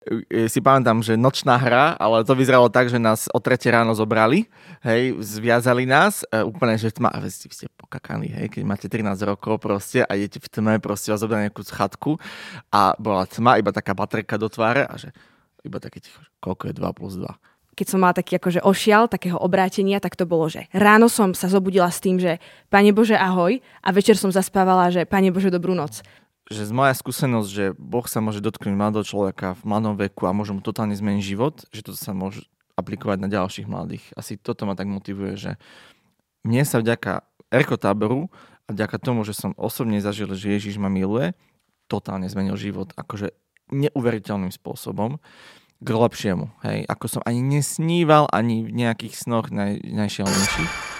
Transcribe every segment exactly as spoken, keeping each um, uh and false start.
si pamätám, že nočná hra, ale to vyzeralo tak, že nás o tretie ráno zobrali, hej, zviazali nás, e, úplne, že tma, a vy ste pokakaní, hej, keď máte trinásť rokov proste a idete v tme, proste vás zobrali nejakú chatku a bola tma, iba taká baterka do tváre a že iba také ticho, koľko je dva plus dva. Keď som mala taký akože ošial, takého obrátenia, tak to bolo, že ráno som sa zobudila s tým, že Pane Bože ahoj, a večer som zaspávala, že Pane Bože dobrú noc. Že z moja skúsenosť, že Boh sa môže dotknúť mladého človeka v mladom veku a môže mu totálne zmeniť život, že to sa môže aplikovať na ďalších mladých. Asi toto ma tak motivuje, že mne sa vďaka Erkotáboru a vďaka tomu, že som osobne zažil, že Ježiš ma miluje, totálne zmenil život. Akože neuveriteľným spôsobom k lepšiemu. Hej? Ako som ani nesníval, ani v nejakých snoch naj, najšialnejších.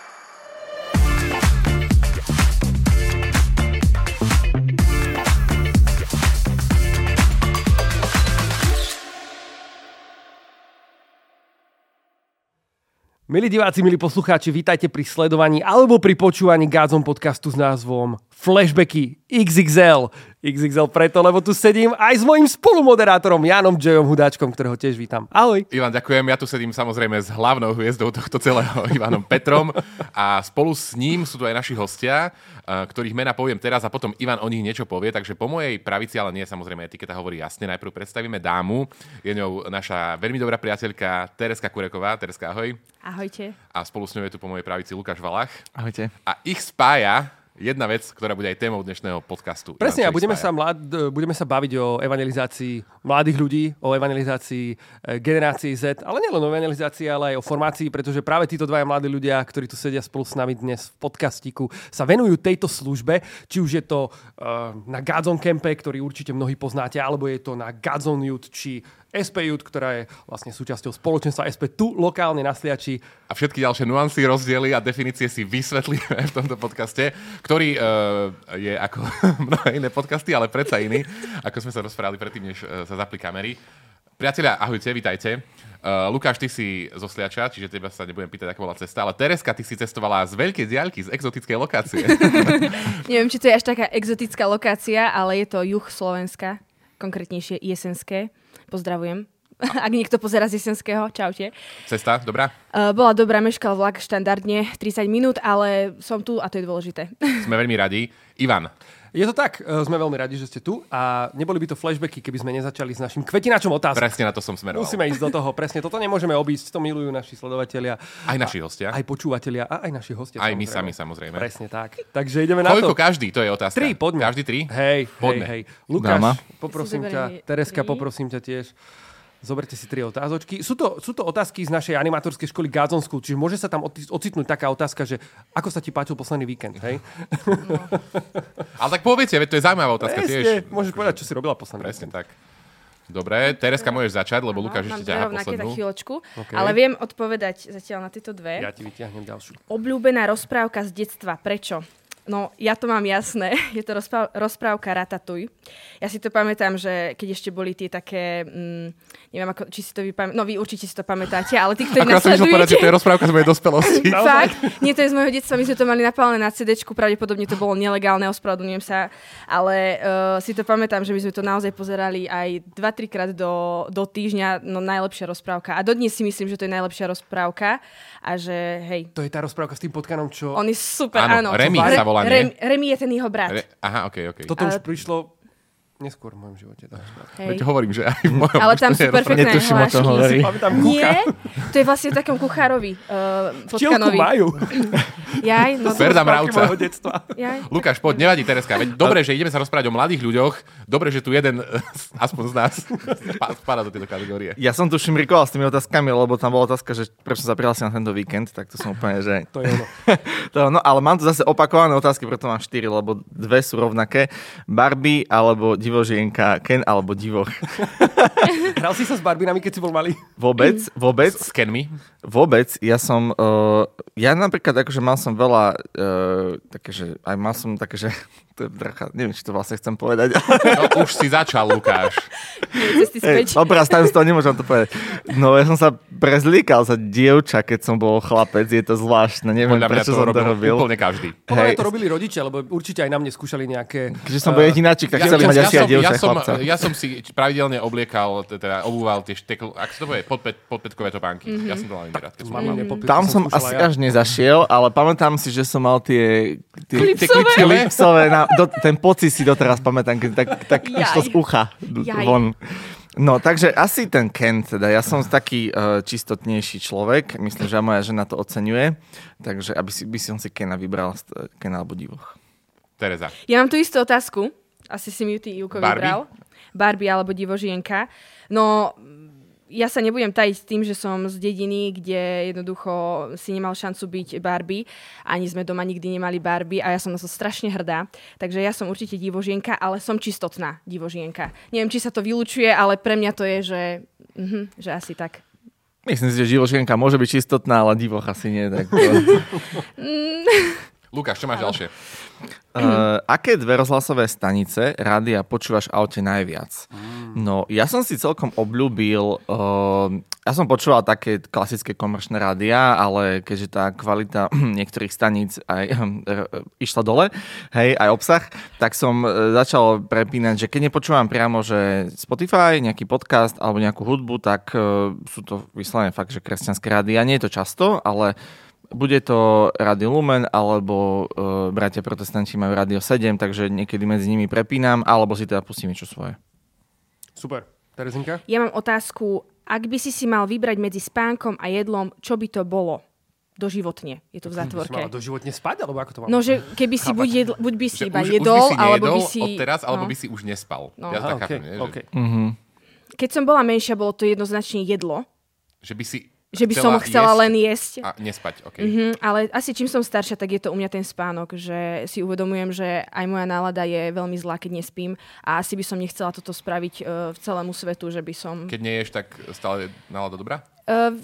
Milí diváci, milí poslucháči, vítajte pri sledovaní alebo pri počúvaní Gádzom podcastu s názvom Flashbacky iks iks el. iks iks el preto, lebo tu sedím aj s mojím spolumoderátorom Jánom Jojom Hudáčkom, ktorého tiež vítam. Ahoj. Ivan, ďakujem. Ja tu sedím samozrejme s hlavnou hviezdou tohto celého, Ivanom Petrom. A spolu s ním sú tu aj naši hostia, ktorých mená poviem teraz a potom Ivan o nich niečo povie. Takže po mojej pravici, ale nie, samozrejme, etiketa hovorí jasne. Najprv predstavíme dámu. Je ňou naša veľmi dobrá priateľka Tereska Kureková. Tereska, ahoj. Ahojte. A spolu s ňou je tu po mojej pravici Lukáš Valach. Ahojte. A ich spája jedna vec, ktorá bude aj témou dnešného podcastu. Presne, a budeme sa, mlad, budeme sa baviť o evangelizácii mladých ľudí, o evangelizácii generácií Z, ale nielen o evangelizácii, ale aj o formácii, pretože práve títo dvaja mladí ľudia, ktorí tu sedia spolu s nami dnes v podcastiku, sa venujú tejto službe, či už je to uh, na Gádzom Campe, ktorý určite mnohí poznáte, alebo je to na Gádzom Youth, či es pé Youth, ktorá je vlastne súčasťou spoločenstva es pé tu lokálne na Sliači. A všetky ďalšie nuancy, rozdiely a definície si vysvetlíme v tomto podcaste, ktorý uh, je ako mnohé iné podcasty, ale predsa iný, ako sme sa rozprávali predtým, než uh, sa zapli kamery. Priatelia, ahojte, vítajte. Uh, Lukáš, ty si zo Sliača, čiže teba sa nebudem pýtať, aká bola cesta, ale Tereska, ty si cestovala z veľkej diaľky, z exotickej lokácie. Neviem, či to je až taká exotická lokácia, ale je to juh Slovenska, konkrétnejšie Jesenské. Pozdravujem. Ak niekto pozerá z Jesenského, čaute. Cesta, dobrá? Uh, bola dobrá, meškal vlak štandardne tridsať minút, ale som tu a to je dôležité. Sme veľmi radi. Ivan. Je to tak, sme veľmi radi, že ste tu a neboli by to flashbacky, keby sme nezačali s našim kvetinačom otázok. Presne na to som smeroval. Musíme ísť do toho, presne. Toto nemôžeme obísť, to milujú naši sledovatelia. Aj naši hostia. Aj počúvatelia a aj naši hostia. Aj my samozrejme. sami, samozrejme. Presne tak. Takže ideme na Koľko to. každý, to je otázka. Tri, poďme. Každý tri? Hej, poďme. hej, hej. Lukáš, Dáma. poprosím Si ťa. zoberiem Tereska, tri. poprosím ťa tiež. Zoberte si tri otázočky. Sú to, sú to otázky z našej animátorskej školy Gádzom School, čiže môže sa tam ocitnúť taká otázka, že ako sa ti páčil posledný víkend, hej? No. Ale tak poviete, veď to je zaujímavá otázka Presne, tiež. môžeš povedať, čo si robila posledný Presne víkend. tak. Dobre, Tereska, môžeš začať, lebo Lukáš Mám ešte dve ťahá rovnaké, poslednú. tak chvíľočku, Okay. ale viem odpovedať zatiaľ na tieto dve. Ja ti vytiahnem ďalšiu. Obľúbená rozprávka z detstva. Prečo? No, ja to mám jasné. Je to rozpráv- rozprávka Ratatouille. Ja si to pamätám, že keď ešte boli tie také... Mm, neviem, ako, či si to vy pamätáte. No, vy určite si to pamätáte, ale tí, ktorí Ako ja som išiel povedať, že to je rozprávka z mojej dospelosti. Fakt? Nie, to je z môjho detstva. My sme to mali napálené na cé déčku. Pravdepodobne to bolo nelegálne, ospravedlňujem sa. Ale uh, si to pamätám, že my sme to naozaj pozerali aj dva tri krát do, do týždňa. No, najlepšia rozprávka. A dodnes si myslím, že to je najlepšia rozprávka. A že, hej. To je tá rozprávka s tým potkanom, čo... On je super, Áno, áno. Remy Re- sa volá, nie? Rem, Remy je ten jeho brat. Re- Aha, okej, okej. Toto už Ale- prišlo neskôr v mojom živote. Veď Hej. hovorím, že aj v mojom... Ale tam už to sú je rozprávka. perfektné Netuším, o čom hlášky. hovorí. Pamätám kucha. Nie, to je vlastne v takom kuchárovi. Uh, Včielku potkanovi. majú. Jaj, no Ferda Rozprávky Mravca. môjho detstva. jaj. Lukáš, poď, nevadí, Tereska. Veď dobre, že ideme sa rozprávať o mladých ľuďoch. Dobre, že tu jeden, aspoň z nás, spadá do tejto kategórie. Ja som tu šimrikoval s tými otázkami, lebo tam bola otázka, že prečo som sa prihlásil na tento víkend, tak to som úplne, že... To je ono. to, no, ale mám tu zase opakované otázky, preto mám štyri, lebo dve sú rovnaké. Barbie alebo divožienka, Ken alebo divoch. Hral si sa s Barbinami, keď si bol malý? Vôbec, vôbec, S Kenmi. vôbec. Ja som, uh, ja napríklad akože mal som veľa, uh, také, že, aj mal som také, že To je dracha, neviem, či to vlastne chcem povedať. No už si začal, Lukáš. Hej, dobrá, stavím z toho, nemôžem to povedať. No ja som sa prezlíkal za dievča, keď som bol chlapec, je to zvláštne, neviem, Podľa prečo to som to robil robil. úplne každý. Podľa mňa to robili rodičia, lebo určite aj na mne skúšali nejaké... Keďže som bol jedináčik, tak chceli mať asi aj dievča ja som, chlapca. ja som si pravidelne obliekal, teda obúval tie štekl... Ak sa to povie, podpet, podpätkové topánky. Mm-hmm. Ja som to mal rád, keď som mal. Mm-hmm. Tam som asi až nezašiel, ale pamätám si, že som mal tie... tie Klipsové. klipsové na, do, ten pocit si doteraz pamätám, keď tak, tak išlo z ucha Jaj. von. No, takže asi ten Ken, teda ja som taký uh, čistotnejší človek, myslím, že moja žena to oceňuje, takže aby si, by som si Kena vybral, Ken alebo divoch. Tereza. Ja mám tú istú otázku. Asi si mi ju ty, Juko, Barbie? vybral. Barbie alebo divožienka. No, ja sa nebudem tajiť s tým, že som z dediny, kde jednoducho si nemal šancu byť Barbie. Ani sme doma nikdy nemali Barbie a ja som na to strašne hrdá. Takže ja som určite divožienka, ale som čistotná divožienka. Neviem, či sa to vylučuje, ale pre mňa to je, že, mhm, že asi tak. Myslím si, že divožienka môže byť čistotná, ale divoch asi nie. Tak to... Lukáš, čo máš ďalšie? Uh, aké dve rozhlasové stanice, rádia počúvaš v aute najviac? Mm. No, ja som si celkom obľúbil, uh, ja som počúval také klasické komerčné rádia, ale keďže tá kvalita niektorých staníc aj uh, išla dole, hej, aj obsah, tak som uh, začal prepínať, že keď nepočúvam priamo, že Spotify, nejaký podcast alebo nejakú hudbu, tak uh, sú to vyslovene fakt, že kresťanské rádia. Nie je to často, ale bude to Rádio Lumen, alebo uh, bratia protestanti majú Rádio sedem, takže niekedy medzi nimi prepínam, alebo si teda pustím niečo svoje. Super. Terezinka? Ja mám otázku, ak by si si mal vybrať medzi spánkom a jedlom, čo by to bolo? Doživotne. Je to v Si zátvorke. mala doživotne spať, alebo ako to mám? No, že keby si buď, jedl, buď by si Že iba už, jedol, už by si alebo nejedol by si... od teraz, alebo no. by si už nespal. No. Ja to Aha, tak chápem, okay, nie? Že, okay. Mm-hmm. Keď som bola menšia, bolo to jednoznačne jedlo. že by si Že by som chcela jesť len jesť. a nespať, okay. Mm-hmm, ale asi čím som staršia, tak je to u mňa ten spánok, že si uvedomujem, že aj moja nálada je veľmi zlá, keď nespím a asi by som nechcela toto spraviť uh, v celému svetu, že by som... Keď neješ, tak stále je nálada dobrá? Uh,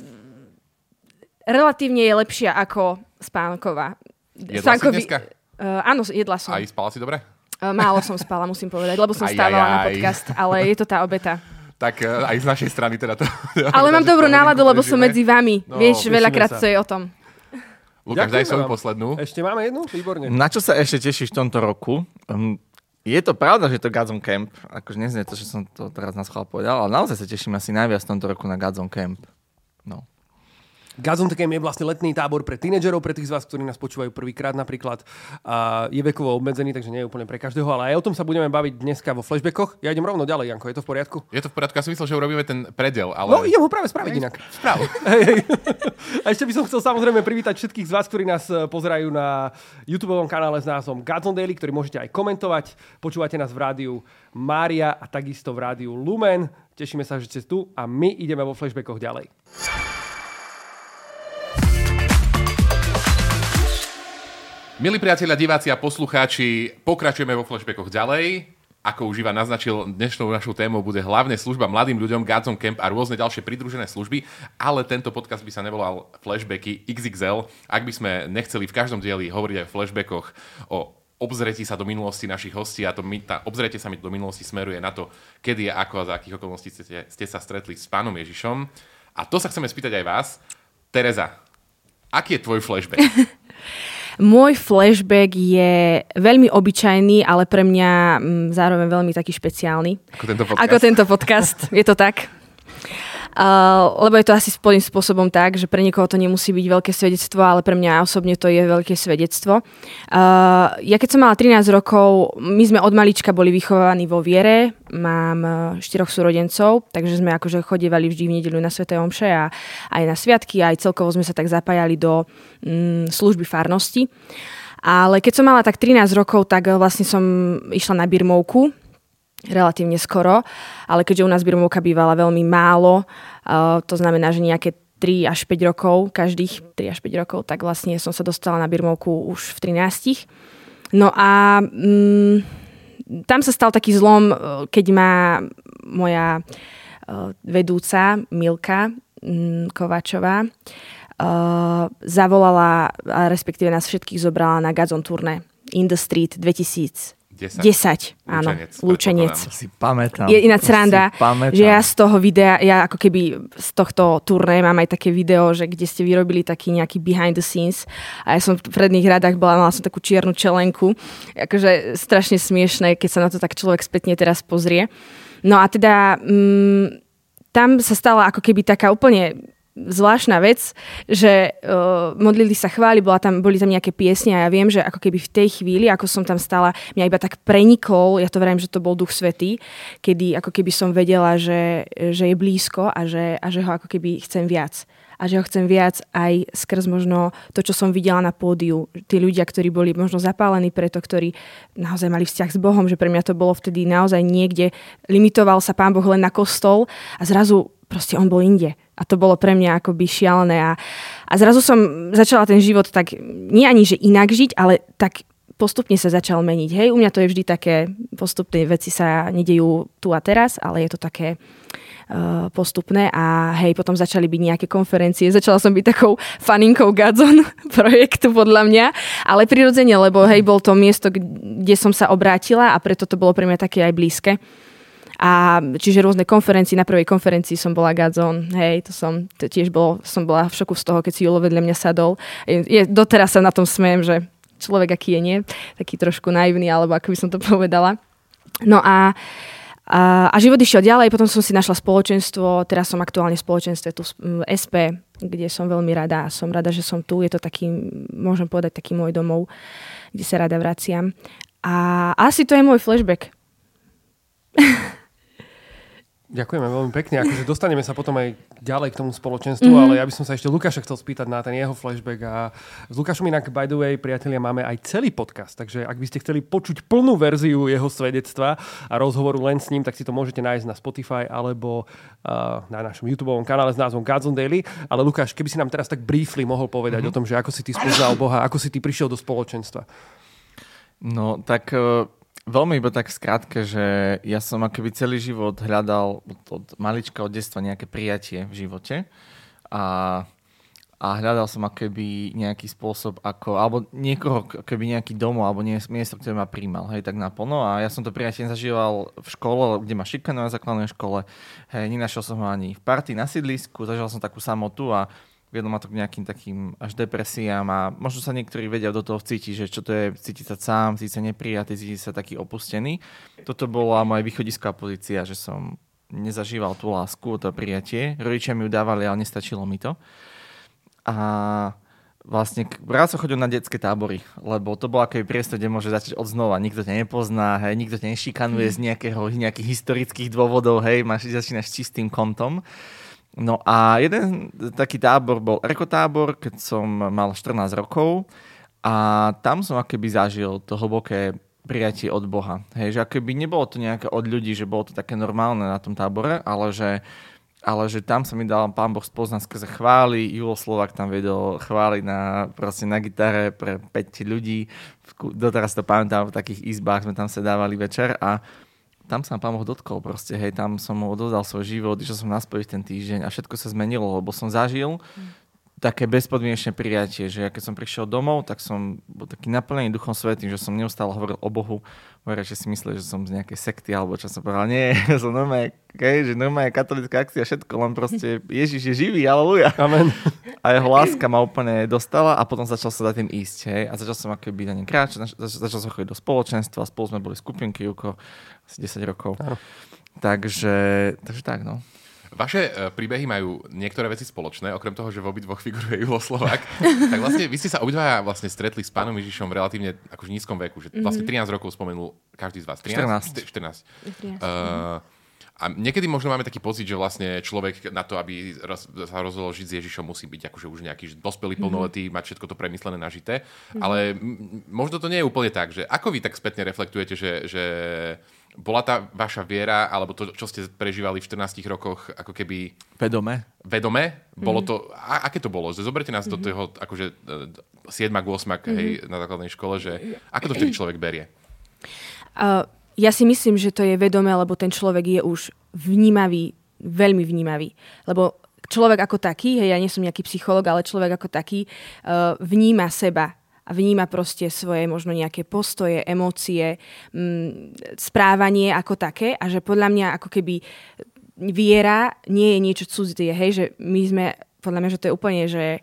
relatívne je lepšia ako spánková. Jedla si dneska? Uh, áno, jedla som. Aj spala si dobre? Uh, málo som spala, musím povedať, lebo som Aj, stávala aj, na aj. podcast, ale je to tá obeta. Tak uh, aj z našej strany teda to... Ale mám dobrú náladu, lebo som prežíme. medzi vami. No, Vieš, tešíme veľakrát sa. to je o tom. Lukáš, daj Ďakujeme svoju vám. poslednú. Ešte máme jednu? Výborne. Na čo sa ešte tešíš v tomto roku? Um, je to pravda, že je to Godzone Camp. Akože neznie to, že som to teraz na schvál povedal, ale naozaj sa teším asi najviac v tomto roku na Godzone Camp. No. Godzone Camp je vlastne letný tábor pre tínedžerov, pre tých z vás, ktorí nás počúvajú prvýkrát napríklad. A je vekovo obmedzený, takže nie je úplne pre každého, ale aj o tom sa budeme baviť dneska vo flashbackoch. Ja idem rovno ďalej, Janko, je to v poriadku? Je to v poriadku, ja som myslel, že urobíme ten predel, ale... No, idem ho práve spraviť inak. Správ. Hej, hej. A ešte by som chcel samozrejme privítať všetkých z vás, ktorí nás eh, pozerajú na YouTubeovom kanále s názvom Godzone Daily, ktorý môžete aj komentovať. Počúvate nás v rádiu Mária a takisto v rádiu Lumen. Tešíme sa, že ste tu a my ideme vo flashbackoch ďalej. Milí priatelia, diváci a poslucháči, pokračujeme vo flashbackoch ďalej. Ako už Ivan naznačil, dnešnou našou témou bude hlavne služba mladým ľuďom, Godzone Camp a rôzne ďalšie pridružené služby, ale tento podcast by sa nevolal Flashbacky iks iks el, ak by sme nechceli v každom dieli hovoriť aj v flashbackoch o obzretí sa do minulosti našich hostí a to my, tá obzretie sa mi do minulosti smeruje na to, kedy a ako a za akých okolností ste, ste sa stretli s pánom Ježišom. A to sa chceme spýtať aj vás. Tereza, aký je tvoj flashback? Môj flashback je veľmi obyčajný, ale pre mňa m, zároveň veľmi taký špeciálny. Ako tento podcast? Ako tento podcast, je to tak. Uh, lebo je to asi spôsobom spôsobom tak, že pre niekoho to nemusí byť veľké svedectvo, ale pre mňa osobne to je veľké svedectvo. Uh, ja keď som mala trinásť rokov, my sme od malička boli vychovaní vo viere, mám štyroch súrodencov, takže sme akože chodievali vždy v nedeľu na sväté omše a aj na sviatky, aj celkovo sme sa tak zapájali do mm, služby farnosti. Ale keď som mala tak trinásť rokov, tak vlastne som išla na birmovku, relatívne skoro, ale keďže u nás birmovka bývala veľmi málo, uh, to znamená, že nejaké tri až päť rokov, každých tri až päť rokov, tak vlastne som sa dostala na birmovku už v trinástich. No a mm, tam sa stal taký zlom, keď ma moja uh, vedúca Milka mm, Kováčová uh, zavolala, a respektíve nás všetkých zobrala na Godzone turné In the Street dvetisíc desať. desať, áno. Lúčenec, Lúčenec. Si pamätám. Je iná sranda, že ja z toho videa, ja ako keby z tohto turné mám aj také video, že kde ste vyrobili taký nejaký behind the scenes a ja som v predných radách bola, mala som takú čiernu čelenku. Akože strašne smiešné, keď sa na to tak človek spätne teraz pozrie. No a teda mm, tam sa stala ako keby taká úplne zvláštna vec, že uh, modlili sa chvály, bola tam, boli tam nejaké piesne a ja viem, že ako keby v tej chvíli, ako som tam stála, mňa iba tak prenikol, ja to verím, že to bol Duch Svätý, kedy ako keby som vedela, že, že je blízko a že, a že ho ako keby chcem viac. A že ho chcem viac aj skrz možno to, čo som videla na pódiu. Tí ľudia, ktorí boli možno zapálení preto, ktorí naozaj mali vzťah s Bohom, že pre mňa to bolo vtedy naozaj niekde, limitoval sa Pán Boh len na kostol a zrazu proste on bol inde. A to bolo pre mňa akoby šialené. A, a zrazu som začala ten život tak, nie ani že inak žiť, ale tak postupne sa začal meniť. Hej, u mňa to je vždy také, postupné veci sa nedejú tu a teraz, ale je to také uh, postupné a hej, potom začali byť nejaké konferencie. Začala som byť takou faninkou Godzone projektu podľa mňa, ale prirodzene, lebo hej, bol to miesto, kde som sa obrátila a preto to bolo pre mňa také aj blízke. A čiže rôzne konferencie, na prvej konferencii som bola Godzone, hej, to som to tiež bolo, som bola v šoku z toho, keď si Julo vedľa mňa sadol. Je, je, doteraz sa na tom smejem, že človek aký je, nie? Taký trošku naivný, alebo ako by som to povedala. No a, a, a život išiel ďalej, potom som si našla spoločenstvo, teraz som aktuálne v spoločenstve tu v es pé, kde som veľmi rada. Som rada, že som tu, je to taký, môžem povedať, taký môj domov, kde sa rada vraciam. A asi to je môj flashback. Ďakujeme veľmi pekne. Akože dostaneme sa potom aj ďalej k tomu spoločenstvu, mm-hmm. ale ja by som sa ešte Lukáša chcel spýtať na ten jeho flashback. A s Lukášom inak, by the way, priatelia, máme aj celý podcast, takže ak by ste chceli počuť plnú verziu jeho svedectva a rozhovoru len s ním, tak si to môžete nájsť na Spotify alebo uh, na našom YouTubeovom kanále s názvom Godzone Daily. Ale Lukáš, keby si nám teraz tak briefly mohol povedať mm-hmm. o tom, že ako si ty spoznal Boha, ako si ty prišiel do spoločenstva. No, tak... Uh... Veľmi iba tak skrátke, že ja som akoby celý život hľadal od malička, od detstva nejaké prijatie v živote a, a hľadal som akoby nejaký spôsob, ako, alebo niekoho, akoby nejaký domov, alebo nie, miesto, ktoré ma príjmal, hej, tak naplno. A ja som to prijatie zažíval v škole, kde ma šikanujú na základnej škole. Hej, nenašiel som ho ani v partii na sídlisku, zažil som takú samotu a viedlo ma to k nejakým takým až depresiám a možno sa niektorí vedia do toho vcítiť, že čo to je cítiť sa sám, cítiť sa neprijatý, cítiť sa taký opustený. Toto bola moja východisková pozícia, že som nezažíval tú lásku, to prijatie. Rodičia mi ju dávali, ale nestačilo mi to. A vlastne rád som chodil na detské tábory, lebo to bol aký priestor, kde môže začať od znova. Nikto ťa nepozná, hej, nikto ťa nešikanuje z nejakého, nejakých historických dôvodov, hej, máš, začínaš s čistým kontom. No a jeden taký tábor bol ekotábor, keď som mal štrnásť rokov a tam som akoby zažil to hlboké prijatie od Boha. Hej, že akoby nebolo to nejaké od ľudí, že bolo to také normálne na tom tábore, ale že, ale že tam sa mi dal Pán Boh spoznať skrze chvály. Julo Slovák tam vedel chvály na, proste na gitare pre päť ľudí. Doteraz to pamätám, v takých izbách sme tam sedávali večer a tam sa Pán Boh dotkol proste, hej, tam som mu odovzdal svoj život, išiel som naspäť ten týždeň a všetko sa zmenilo, lebo som zažil mm. také bezpodmienečné prijatie, že ja keď som prišiel domov, tak som bol taký naplnený Duchom Svätým, že som neustále hovoril o Bohu. Hovoria, že si mysleli, že som z nejakej sekty, alebo čo som povedal, nie, ja som normálne, okay, že normálne katolícka akcia, všetko, len proste Ježiš je živý, aleluja. Amen. A jeho láska ma úplne dostala a potom začal sa za tým ísť, hej. A začal som akoby na ne kráčať, začal som chodiť do spoločenstva, spolu sme boli skupinky, Juko, asi desať rokov. Áno. Takže, takže tak, no. Vaše uh, príbehy majú niektoré veci spoločné, okrem toho, že v obidvoch figuruje Julo Slovák. Tak vlastne vy ste sa obidvaja vlastne stretli s Pánom Ježišom v relatívne akože nízkom veku, že vlastne trinásť rokov spomenul každý z vás. trinásť. štrnásť. Uh, a niekedy možno máme taký pocit, že vlastne človek na to, aby roz, sa rozhodol žiť s Ježišom, musí byť akože už nejaký dospelý, plnoletý, mm-hmm. mať všetko to premyslené, nažité. Mm-hmm. Ale m- možno to nie je úplne tak, že ako vy tak spätne reflektujete, že, že bola tá vaša viera, alebo to, čo ste prežívali v štrnástich rokoch, ako keby... Vedome. Vedome? Bolo mm-hmm. to... A, aké to bolo? Zoberte nás mm-hmm. do toho, akože siedmak, osmak, mm-hmm. hej, na základnej škole, že ako to vtedy človek berie? Uh, ja si myslím, že to je vedomé, lebo ten človek je už vnímavý, veľmi vnímavý. Lebo človek ako taký, hej, ja nie som nejaký psychológ, ale človek ako taký uh, vníma seba a vníma proste svoje možno nejaké postoje, emócie, m, správanie ako také a že podľa mňa ako keby viera nie je niečo cudzie, hej, že my sme, podľa mňa, že to je úplne, že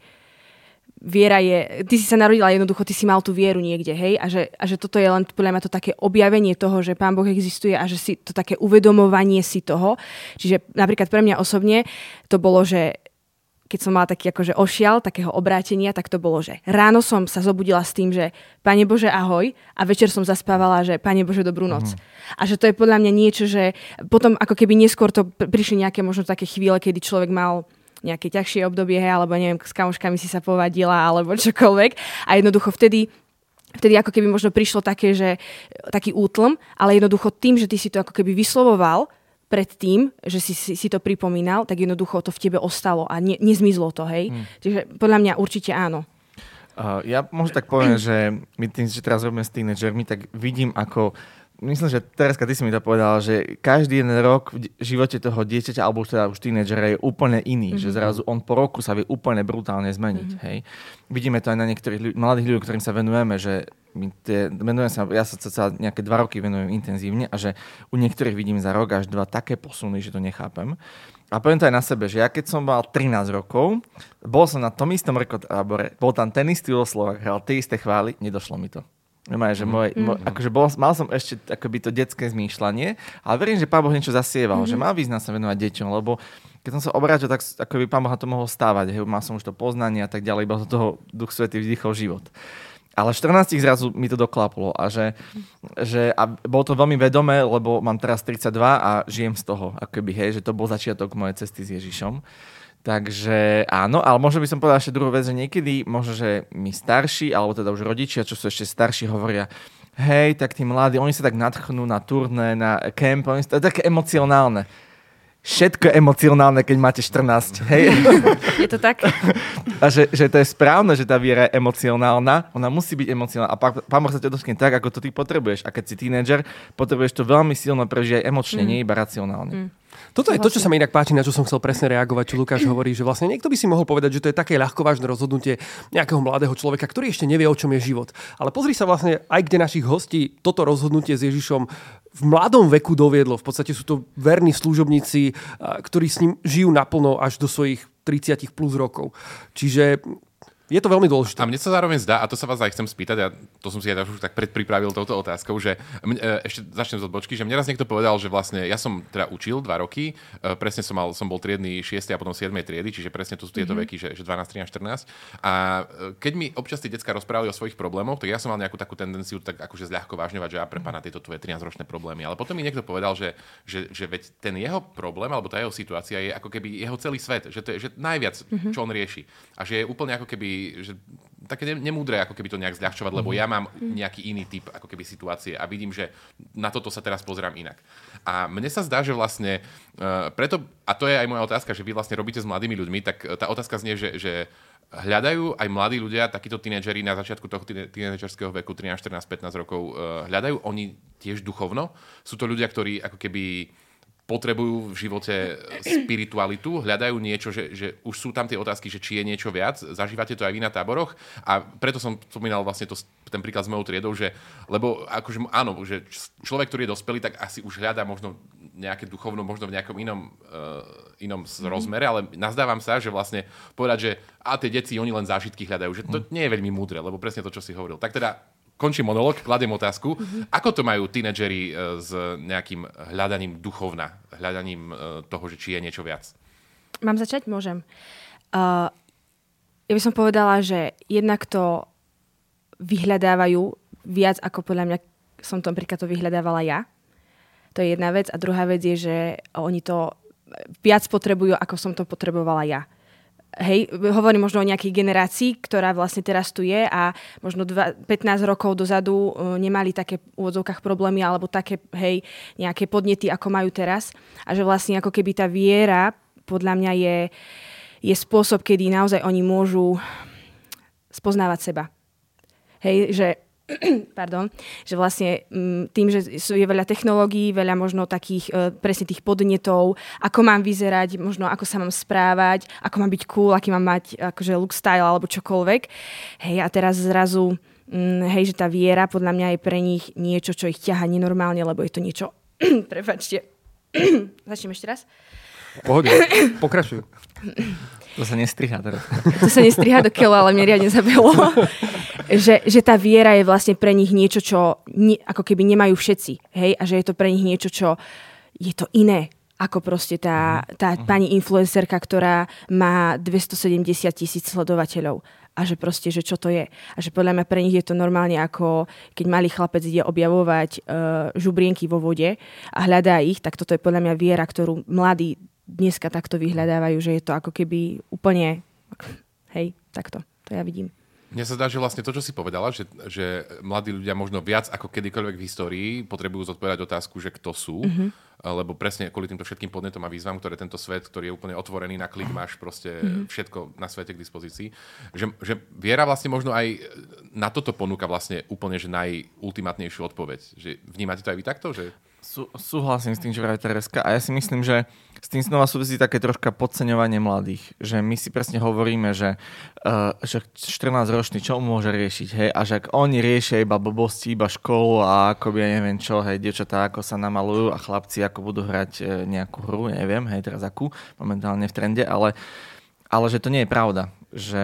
viera je, ty si sa narodila jednoducho, ty si mal tú vieru niekde, hej, a že, a že toto je len podľa mňa to také objavenie toho, že Pán Boh existuje a že si to také uvedomovanie si toho. Čiže napríklad pre mňa osobne to bolo, že keď som mala taký akože ošial, takého obrátenia, tak to bolo, že ráno som sa zobudila s tým, že Pane Bože ahoj a večer som zaspávala, že Pane Bože dobrú noc. Mm. A že to je podľa mňa niečo, že potom ako keby neskôr to prišli nejaké možno také chvíle, kedy človek mal nejaké ťažšie obdobie, hej, alebo neviem, s kamoškami si sa povadila, alebo čokoľvek. A jednoducho vtedy vtedy ako keby možno prišlo také, že taký útlm, ale jednoducho tým, že ty si to ako keby vyslovoval pred tým, že si, si, si to pripomínal, tak jednoducho to v tebe ostalo a ne, nezmizlo to, hej. Hmm. Čiže podľa mňa určite áno. Uh, ja možno tak poviem, že my tým, že teraz robíme s tínedžermi, tak vidím ako, myslím, že Tereska, ty si mi to povedala, že každý jeden rok v živote toho dieťaťa, alebo teda už tínedžera je úplne iný, mm-hmm. že zrazu on po roku sa vie úplne brutálne zmeniť, mm-hmm. hej. Vidíme to aj na niektorých ľudí, mladých ľudí, ktorým sa venujeme, že my tie, venujem sa, ja sa celá nejaké dva roky venujem intenzívne a že u niektorých vidím za rok až dva také posuny, že to nechápem. A poviem to aj na sebe, že ja keď som mal trinásť rokov, bol som na tom istom rekotábore, bol tam ten istý Slovák, hral tie isté chvály, nedošlo mi to. Nemaj, že môj, mm. môj, akože bol, mal som ešte akoby to detské zmýšľanie, ale verím, že Pán Boh niečo zasieval, mm. že má význam sa venovať deťom, lebo keď som sa obrátil, tak akoby Pán Boh to mohol stávať, hej, mal som už to poznanie a tak ďalej, iba do toho Duch Svätý vdychol život. Ale štrnástich zrazu mi to doklaplo a že, že a bolo to veľmi vedomé, lebo mám teraz tridsaťdva a žijem z toho, akoby, hej, že to bol začiatok mojej cesty s Ježišom. Takže áno, ale možno by som povedal ešte druhú vec, že niekedy možno, že my starší, alebo teda už rodičia, čo sú ešte starší, hovoria, hej, tak tí mladí, oni sa tak nadchnú na turné, na kemp, oni sú, to je také emocionálne. Všetko je emocionálne, keď máte štrnásť, hej? Je to tak? A že, že to je správne, že tá viera je emocionálna, ona musí byť emocionálna a Pán Boh sa ťa dotkne tak, ako to ty potrebuješ. A keď si tínedžer, potrebuješ to veľmi silno prežiť aj emočne, mm. nie iba racionálne. Mm. Toto je to, čo sa mi inak páči, na čo som chcel presne reagovať, čo Lukáš hovorí, že vlastne niekto by si mohol povedať, že to je také ľahkovážne rozhodnutie nejakého mladého človeka, ktorý ešte nevie, o čom je život. Ale pozri sa vlastne aj kde našich hostí toto rozhodnutie s Ježišom v mladom veku doviedlo. V podstate sú to verní služobníci, ktorí s ním žijú naplno až do svojich tridsať plus rokov. Čiže je to veľmi dôležité. A mne sa zároveň zdá, a to sa vás aj chcem spýtať, a to som si aj už tak predpripravil touto otázkou, že mne, ešte začnem z odbočky, že mne raz niekto povedal, že vlastne ja som teda učil dva roky, presne som mal, som bol triedny šiestej a potom siedmej triedy, čiže presne to sú tieto mm-hmm. veky, že, že dvanásť, trinásť, štrnásť. A keď mi občas tí decká rozprávali o svojich problémoch, tak ja som mal nejakú takú tendenciu tak akože zľahko vážňovať, že ja pre pána tieto tvoje trinásťročné problémy. Ale potom mi niekto povedal, že, že, že veď ten jeho problém alebo tá jeho situácia je ako keby jeho celý svet, že to je že najviac, mm-hmm. čo on rieši. A že je úplne ako keby že také nemúdre, ako keby to nejak zľahčovať, lebo ja mám nejaký iný typ ako keby situácie a vidím, že na toto sa teraz pozerám inak. A mne sa zdá, že vlastne uh, preto, a to je aj moja otázka, že vy vlastne robíte s mladými ľuďmi, tak tá otázka znie, že, že hľadajú aj mladí ľudia, takíto tínedžeri na začiatku toho tínedžerského veku, trinásť, štrnásť, pätnásť rokov, uh, hľadajú oni tiež duchovno? Sú to ľudia, ktorí ako keby potrebujú v živote spiritualitu, hľadajú niečo, že, že už sú tam tie otázky, že či je niečo viac, zažívate to aj vy na táboroch a preto som spomínal vlastne to, ten príklad s mojou triedou, že, lebo akože áno, že človek, ktorý je dospelý, tak asi už hľadá možno nejaké duchovno, možno v nejakom inom, uh, inom mm. rozmere, ale nazdávam sa, že vlastne povedať, že a tie deti, oni len zážitky hľadajú, že to mm. nie je veľmi múdre, lebo presne to, čo si hovoril. Tak teda končím monológ, kladiem otázku. Mm-hmm. Ako to majú tínedžeri uh, s nejakým hľadaním duchovna, hľadaním uh, toho, že či je niečo viac? Mám začať? Môžem. Uh, ja by som povedala, že jednak to vyhľadávajú viac, ako podľa mňa som to napríklad to vyhľadávala ja. To je jedna vec. A druhá vec je, že oni to viac potrebujú, ako som to potrebovala ja. Hej, hovorím možno o nejakej generácii, ktorá vlastne teraz tu je a možno dva, pätnásť rokov dozadu uh, nemali také v úvodzovkách problémy alebo také, hej, nejaké podnety, ako majú teraz. A že vlastne ako keby tá viera podľa mňa je, je spôsob, kedy naozaj oni môžu spoznávať seba. Hej, že pardon, že vlastne tým, že je veľa technológií, veľa možno takých uh, presne tých podnetov, ako mám vyzerať, možno ako sa mám správať, ako mám byť cool, aký mám mať akože look style alebo čokoľvek. Hej, a teraz zrazu um, hej, že tá viera podľa mňa je pre nich niečo, čo ich ťaha nenormálne, lebo je to niečo prepáčte. Začnem ešte raz. Pohode, pokračuj. To sa nestriha teraz. To sa nestriha do keľa, ale mne riadne zabelo. že, že tá viera je vlastne pre nich niečo, čo ne, ako keby nemajú všetci. Hej? A že je to pre nich niečo, čo je to iné. Ako proste tá, tá pani influencerka, ktorá má dvestosedemdesiat tisíc sledovateľov. A že proste, že čo to je. A že podľa mňa pre nich je to normálne ako keď malý chlapec ide objavovať uh, žubrienky vo vode a hľadá ich, tak toto je podľa mňa viera, ktorú mladí dneska takto vyhľadávajú, že je to ako keby úplne, hej, takto, to ja vidím. Mne sa zdá, že vlastne to, čo si povedala, že, že mladí ľudia možno viac ako kedykoľvek v histórii potrebujú zodpovedať otázku, že kto sú, mm-hmm. lebo presne kvôli týmto všetkým podnetom a výzvam, ktoré tento svet, ktorý je úplne otvorený na klik, máš proste mm-hmm. všetko na svete k dispozícii, že, že viera vlastne možno aj na toto ponúka vlastne úplne že najultimátnejšiu odpoveď. Že vnímate to aj vy takto? Že... Sú, súhlasím s tým, že vraví Tereska a ja si myslím, že s tým znova súvisí také troška podceňovanie mladých. Že my si presne hovoríme, že, uh, že štrnásťročný čo môže riešiť, hej? A že ak oni riešia iba blbosti, iba školu a ako ja neviem čo, hej, dievčatá ako sa namalujú a chlapci ako budú hrať uh, nejakú hru, neviem, hej, teraz akú, momentálne v trende, ale, ale že to nie je pravda. Že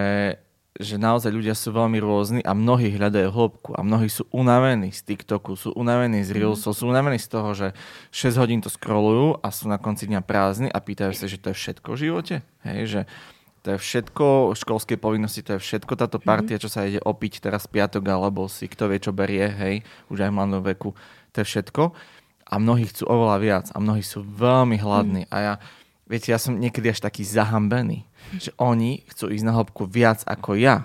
že naozaj ľudia sú veľmi rôzni a mnohí hľadajú hĺbku a mnohí sú unavení z TikToku, sú unavení z Reelsov, sú unavení z toho, že šesť hodín to scrollujú a sú na konci dňa prázdni a pýtajú sa, že to je všetko v živote. Hej, že to je všetko, školské povinnosti, to je všetko, táto partia, čo sa ide opiť teraz piatok, alebo si kto vie, čo berie, hej, už aj v mladom veku, to je všetko. A mnohí chcú oveľa viac a mnohí sú veľmi hladní. Mm. A ja, viete, ja som niekedy až taký zahambený, že oni chcú ísť na hĺbku viac ako ja.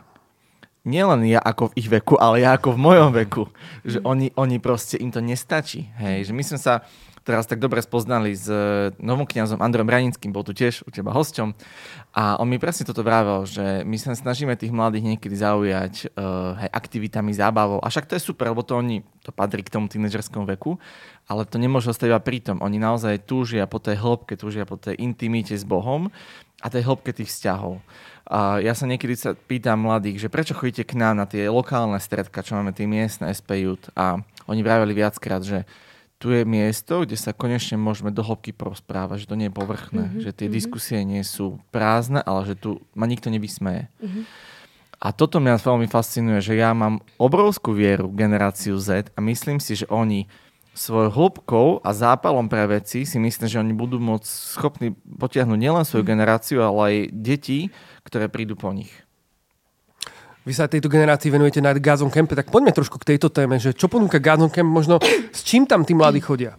Nielen ja ako v ich veku, ale ja ako v mojom veku. Že oni, oni proste, im to nestačí. Hej, že my sme sa teraz tak dobre spoznali s novokňazom Androm Braninským, bol tu tiež u teba hosťom. A on mi presne toto vravel, že my sa snažíme tých mladých niekedy zaujať uh, hej, aktivitami, zábavou. A však to je super, lebo to oni, to patrí k tomu tínedžerskom veku, ale to nemôže ostať iba pri tom. Oni naozaj túžia po tej hĺbke, túžia po tej intimite s Bohom a tej hĺbke tých vzťahov. A ja sa niekedy sa pýtam mladých, že prečo chodíte k nám na tie lokálne stredka, čo máme tie miestne es pé Youth. A oni vraveli viackrát, že tu je miesto, kde sa konečne môžeme do hĺbky porozprávať, že to nie je povrchné, mm-hmm. že tie mm-hmm. diskusie nie sú prázdne, ale že tu ma nikto nevysmeje. Mm-hmm. A toto mňa veľmi fascinuje, že ja mám obrovskú vieru v generáciu Z a myslím si, že oni svojou hĺbkou a zápalom pre veci si myslím, že oni budú môcť schopní potiahnuť nielen svoju generáciu, ale aj deti, ktoré prídu po nich. Vy sa tejto generácii venujete na God's on Campe, tak poďme trošku k tejto téme, že čo ponúka God's on Camp, možno s čím tam tí mladí chodia?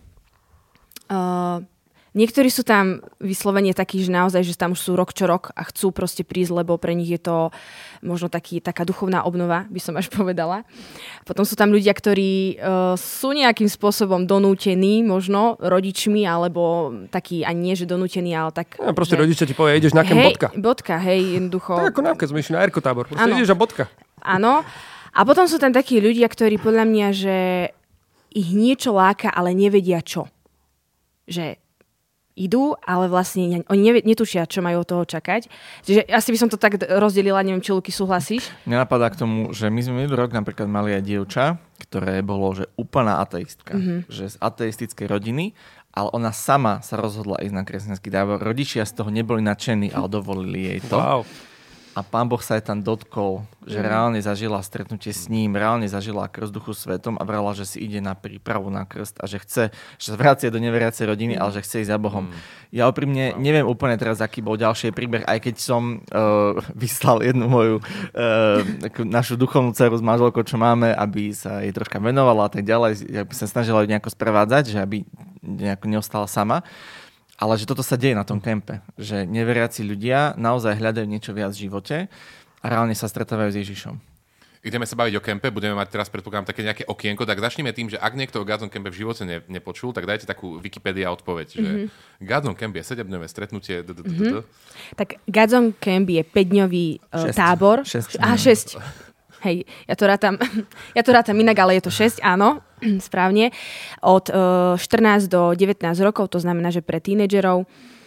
Uh, niektorí sú tam vyslovene takí, že naozaj, že tam už sú rok čo rok a chcú proste prísť, lebo pre nich je to možno taký, taká duchovná obnova, by som až povedala. Potom sú tam ľudia, ktorí uh, sú nejakým spôsobom donútení, možno rodičmi, alebo takí, ani nie, že donútení, ale tak... Ja, proste že... rodičia ti povie, ideš na kem, hej, bodka. Bodka, hej, jednoducho. Tak ako nám, keď sme išli na erkotábor. Proste ano. Ideš a bodka. Áno. A potom sú tam takí ľudia, ktorí podľa mňa, že ich niečo láka, ale nevedia čo. Že idú, ale vlastne oni netušia, čo majú od toho čakať. Čiže asi by som to tak rozdelila, neviem, či Luky súhlasíš? Mňa napadá k tomu, že my sme minulý rok napríklad mali aj dievča, ktoré bolo, že úplná ateistka. Mm-hmm. Že z ateistickej rodiny, ale ona sama sa rozhodla ísť na kresťanský tábor. Rodičia z toho neboli nadšení, ale dovolili jej to. Wow. A Pán Boh sa aj tam dotkol, že mm. reálne zažila stretnutie s ním, reálne zažila krst Duchu Svetom a vrala, že si ide na prípravu na krst a že chce, že sa vracia do neveriacej rodiny, mm. ale že chce ísť za Bohom. Mm. Ja úprimne neviem úplne teraz, aký bol ďalší príbeh, aj keď som uh, vyslal jednu moju uh, našu duchovnú dceru s manželkou, čo máme, aby sa jej troška venovala a tak ďalej, aby sa snažila ju nejako sprevádzať, že aby nejako neostala sama. Ale že toto sa deje na tom kempe. Že neveriaci ľudia naozaj hľadajú niečo viac v živote a reálne sa stretávajú s Ježišom. Ideme sa baviť o kempe, budeme mať teraz, predpokladám, také nejaké okienko, tak začneme tým, že ak niekto o God's on Campe v živote ne, nepočul, tak dajte takú Wikipedia odpoveď, že mm-hmm. God's on Camp je sedemdňové stretnutie. Tak God's on Camp je päťdňový tábor. Aha, šesť. hej, ja to rátam, ja to rátam inak, ale je to šesť, áno, správne, od uh, štrnásť do devätnásť rokov, to znamená, že pre tínedžerov.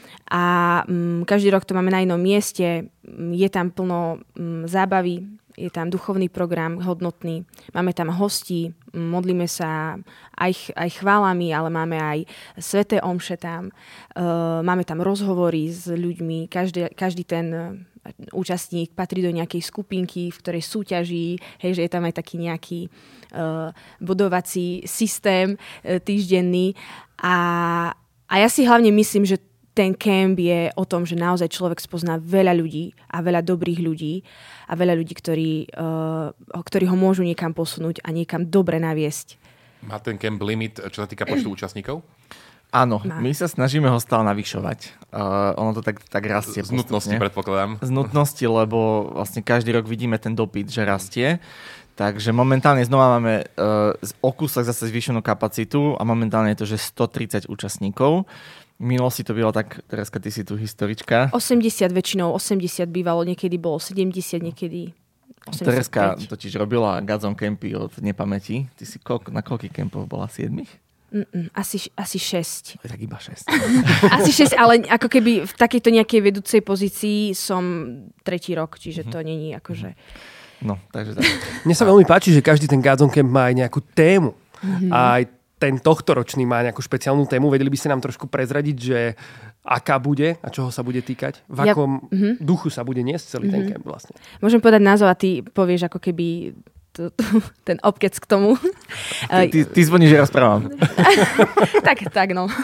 A um, každý rok to máme na inom mieste, je tam plno um, zábavy, je tam duchovný program hodnotný, máme tam hostí, modlíme sa aj, aj chválami, ale máme aj sväté omše tam, uh, máme tam rozhovory s ľuďmi, každý, každý ten účastník patrí do nejakej skupinky, v ktorej súťaží, hej, že je tam aj taký nejaký uh, bodovací systém uh, týždenný a, a ja si hlavne myslím, že ten camp je o tom, že naozaj človek spozná veľa ľudí a veľa dobrých ľudí a veľa ľudí, ktorí, uh, ktorí ho môžu niekam posunúť a niekam dobre naviesť. Má ten camp limit, čo sa týka počtu účastníkov? Áno, Má. my sa snažíme ho stále navyšovať. Uh, ono to tak, tak rastie. Z nutnosti, postupne. predpokladám. Z nutnosti, lebo vlastne každý rok vidíme ten dopyt, že rastie. Takže momentálne znova máme uh, o kúsok zase zvýšenú kapacitu a momentálne je to, že stotridsať účastníkov. V minulosti to bylo tak, Tereska, ty si tu historička. osemdesiat väčšinou, osemdesiat bývalo, niekedy bolo sedemdesiat, niekedy osemdesiatpäť. Tereska totiž robila Godzone campy od nepamäti. Ty si koľko, na koľkých kempov bola? siedmich? Mm-mm, asi, asi šesť. Tak iba šesť. Asi šesť, ale ako keby v takejto nejakej vedúcej pozícii som tretí rok, čiže to není akože... No, takže tak. Mne sa veľmi páči, že každý ten Godzone camp má aj nejakú tému. Mm-hmm. A aj ten tohtoročný má nejakú špeciálnu tému. Vedeli by ste nám trošku prezradiť, že aká bude a čoho sa bude týkať? V akom ja, mm-hmm. duchu sa bude niesť celý mm-hmm. ten camp vlastne? Môžem povedať názov a ty povieš ako keby t- t- ten obkec k tomu. Ty, ty, ty zvoníš, že rozprávam. tak, tak no.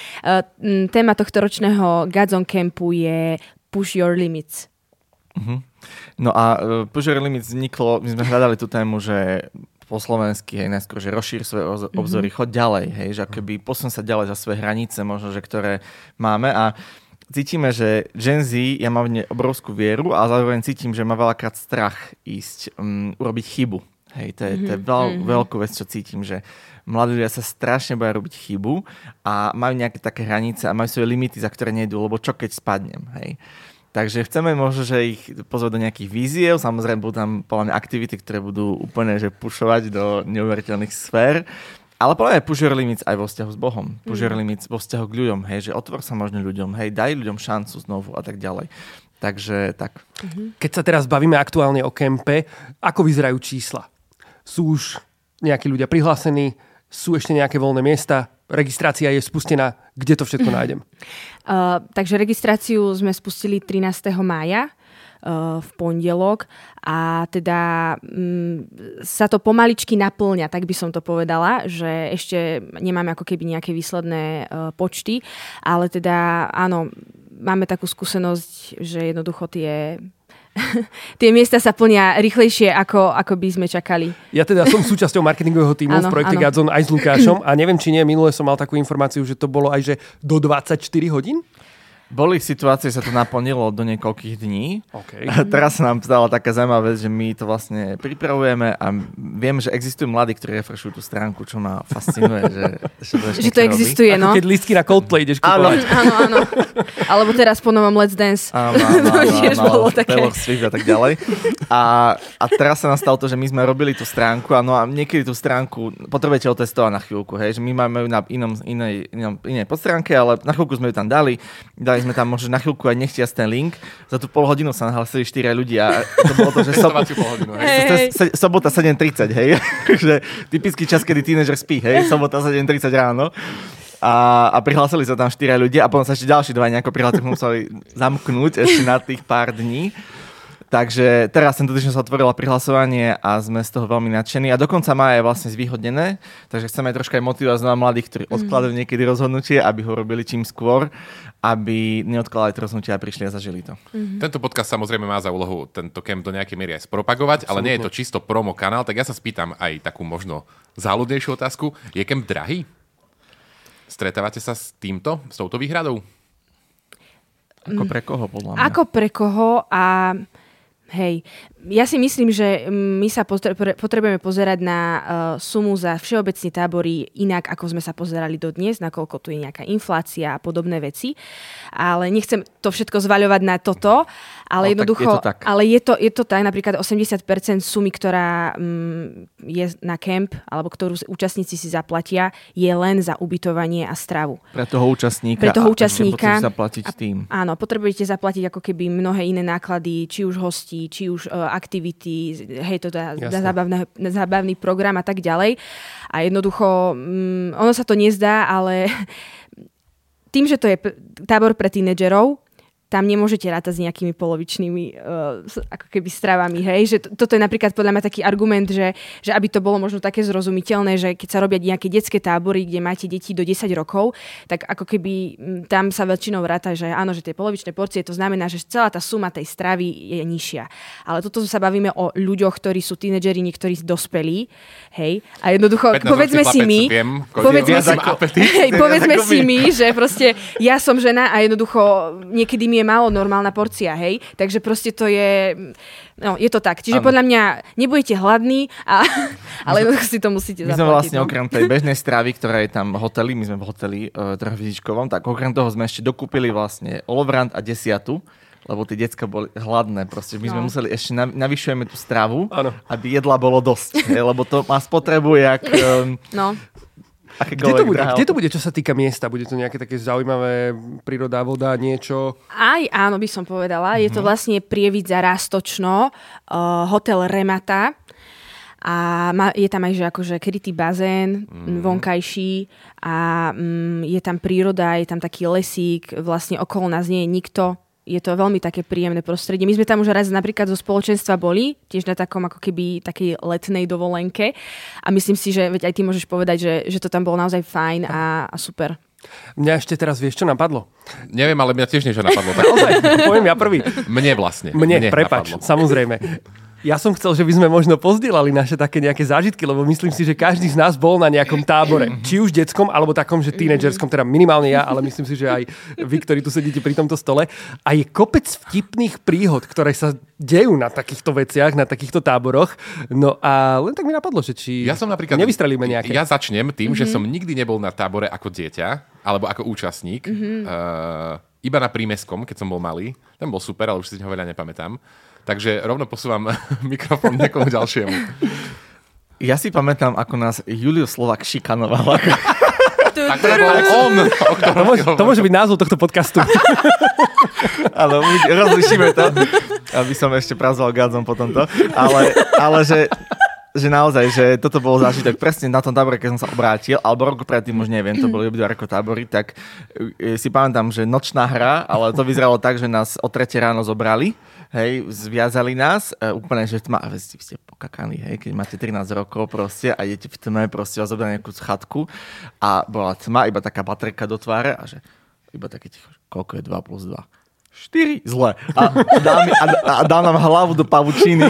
Téma tohto ročného Godzone campu je Push Your Limits. Uh-huh. No a uh, Push Your Limits vzniklo, my sme hľadali tú tému, že po slovensky, hej, najskôr, že rozšír svoje obzory, mm-hmm. choď ďalej, hej, že akoby posun sa ďalej za svoje hranice, možno, že ktoré máme a cítime, že Gen Z, ja mám v nej obrovskú vieru a zároveň cítim, že má veľakrát strach ísť, um, urobiť chybu. Hej, to je, mm-hmm. to je veľ, mm-hmm. veľkú vec, čo cítim, že mladí ľudia sa strašne boja robiť chybu a majú nejaké také hranice a majú svoje limity, za ktoré nejdú, lebo čo keď spadnem, hej. Takže chceme možno, že ich pozvať do nejakých víziev, samozrejme budú tam podľa mňa aktivity, ktoré budú úplne že pušovať do neuveriteľných sfér, ale podľa mňa push your limits aj vo vzťahu s Bohom, push your limits vo vzťahu k ľuďom, hej, že otvor sa možno ľuďom, hej, daj ľuďom šancu znovu a tak ďalej. Takže tak. Keď sa teraz bavíme aktuálne o kempe, ako vyzerajú čísla? Sú už nejakí ľudia prihlásení, sú ešte nejaké voľné miesta, registrácia je spustená, kde to všetko nájdem? Uh, takže registráciu sme spustili trinásteho mája uh, v pondelok a teda um, sa to pomaličky naplňa, tak by som to povedala, že ešte nemáme ako keby nejaké výsledné uh, počty, ale teda áno, máme takú skúsenosť, že jednoducho tie tie miesta sa plnia rýchlejšie, ako, ako by sme čakali. Ja teda som súčasťou marketingového tímu v projekte Godzone aj s Lukášom a neviem, či nie, minule som mal takú informáciu, že to bolo aj že do dvadsaťštyri hodín? Boli situácie, sa to naplnilo do niekoľkých dní. Okay. A teraz sa nám stala taká zaujímavá vec, že my to vlastne pripravujeme a viem, že existujú mladí, ktorí refreshujú tú stránku, čo ma fascinuje. že, že to, že to existuje, robí. no. Ako keď lístky na Coldplay ideš kupovať. Áno, áno. Alebo teraz po novom Let's Dance. Áno, áno, áno, áno, Taylor Swift a tak ďalej. A, a teraz sa nám stalo to, že my sme robili tú stránku a, no a niekedy tú stránku potrebujete otestovať na chvíľku, hej, že my máme ju na inom, inej, inom, inej podstránke, ale na chvíľku sme ju tam dali. Dali sme tam možno na chvíľku aj nechtiac ten link. Za tú pol hodinu sa nahlásili štyria ľudia. To bolo to, že sob... hey, hey. sobota sedem tridsať, hej. že typický čas, kedy tínedžer spí, hej. Sobota sedem tridsať ráno. A, a prihlásili sa tam štyria ľudia a potom sa ešte ďalší dva nejako prihlásili, museli zamknúť ešte na tých pár dní. Takže teraz tento týždeň sa otvorilo prihlasovanie a sme z toho veľmi nadšení. A dokonca má je vlastne zvýhodnené, takže chceme troška aj motivovať znova mladých, ktorí odkladajú niekedy rozhodnutie, aby ho robili čím skôr, aby neodkladali to rozhodnutie a prišli a zažili to. Mm-hmm. Tento podcast samozrejme má za úlohu tento camp do nejakej miery aj spropagovať, ale nie je to čisto promo kanál, tak ja sa spýtam aj takú možno záľudnejšiu otázku. Je camp drahý? Stretávate sa s týmto, s touto výhradou? Ako pre koho, podľa mňa? Ako pre koho a... Hej, ja si myslím, že my sa potrebujeme pozerať na uh, sumu za všeobecný tábory inak, ako sme sa pozerali dodnes, nakoľko tu je nejaká inflácia a podobné veci. Ale nechcem to všetko zvaľovať na toto, Ale no, jednoducho, je to tak. ale je to, je to tak, napríklad osemdesiat percent sumy, ktorá mm, je na kemp, alebo ktorú účastníci si zaplatia, je len za ubytovanie a stravu. Pre toho účastníka. Pre toho a, účastníka. A zaplatiť a, tým. Áno, potrebujete zaplatiť ako keby mnohé iné náklady, či už hostí, či už uh, aktivity, hej, to dá, dá zábavné, zábavný program a tak ďalej. A jednoducho, mm, ono sa to nezdá, ale tým, že to je p- tábor pre tínedžerov, tam nemôžete rátať s nejakými polovičnými uh, ako keby stravami, hej, že to, toto je napríklad podľa mňa taký argument, že, že aby to bolo možno také zrozumiteľné, že keď sa robia nejaké detské tábory, kde máte deti do desať rokov, tak ako keby m, tam sa väčšinou ráta, že áno, že tie polovičné porcie, to znamená, že celá tá suma tej stravy je nižšia. Ale toto sa bavíme o ľuďoch, ktorí sú tínedžeri, niektorí dospelí, hej, a jednoducho povedzme si my, viem, povedzme, si, hej, povedzme si my, že proste ja som žena a jednoducho niekedy mi je málo normálna porcia, hej? Takže proste to je... No, je to tak. Čiže ano. Podľa mňa nebudete hladní, a, ale my, si to musíte my zaplatiť. My sme vlastne no? okrem tej bežnej stravy, ktorá je tam v hoteli, my sme v hoteli uh, trojhviezdičkovom, tak okrem toho sme ešte dokúpili vlastne olovrant a desiatu, lebo tie decka boli hladné. Proste my no. sme museli ešte, navyšujeme tú stravu, ano. Aby jedla bolo dosť, hej? Lebo to má spotrebu jak... Um, no. Kde to, bude, kde to bude, čo sa týka miesta? Bude to nejaké také zaujímavé príroda, voda, niečo? Aj áno, by som povedala. Mm-hmm. Je to vlastne Prievidza Rastočno, uh, hotel Remata. A má, je tam aj že akože krytý bazén, mm. vonkajší a um, je tam príroda, je tam taký lesík, vlastne okolo nás nie je nikto. Je to veľmi také príjemné prostredie. My sme tam už raz napríklad zo spoločenstva boli, tiež na takom ako keby takej letnej dovolenke a myslím si, že veď aj ty môžeš povedať, že, že to tam bolo naozaj fajn a, a super. Mňa ešte teraz vieš, čo napadlo? Neviem, ale mňa tiež niečo napadlo. Tak... Naozaj, poviem ja prvý. Mne vlastne. Mne, Mne prepáč, napadlo. Samozrejme. Ja som chcel, že by sme možno pozdielali naše také nejaké zážitky, lebo myslím si, že každý z nás bol na nejakom tábore. Či už detskom, alebo takom, že tínedžerskom, teda minimálne ja, ale myslím si, že aj vy, ktorí tu sedíte pri tomto stole. A je kopec vtipných príhod, ktoré sa dejú na takýchto veciach, na takýchto táboroch. No a len tak mi napadlo, že či ja som napríklad, nevystrelíme nejaké. Ja začnem tým, mm-hmm. že som nikdy nebol na tábore ako dieťa, alebo ako účastník. Mm-hmm. Uh, iba na prímeskom, keď som bol malý. Ten bol super, ale už si ho veľa nepamätám. Takže rovno posúvam mikrofón niekomu ďalšiemu. Ja si pamätám, ako nás Julius Slovak šikanoval. Tak to bol on. To môže, to môže byť názov tohto podcastu. Áno, rozlišíme to, aby som ešte prazval gádzom po tomto. Ale, ale že, že naozaj, že toto bol zážitok presne na tom tábore, keď som sa obrátil, alebo rok predtým, už neviem, to boli obidva ako tábory, tak si pamätám, že nočná hra, ale to vyzeralo tak, že nás o tretie ráno zobrali. Hej, zviazali nás, uh, úplne, že tma, a vy ste pokakaní, hej, keď máte trinásť rokov proste a idete v tme, proste vás zobrali nejakú chatku a bola tma, iba taká baterka do tváre a že iba také ticho, koľko je dva plus dva? štyri, zle. A dá, mi, a, a dá nám hlavu do pavučiny.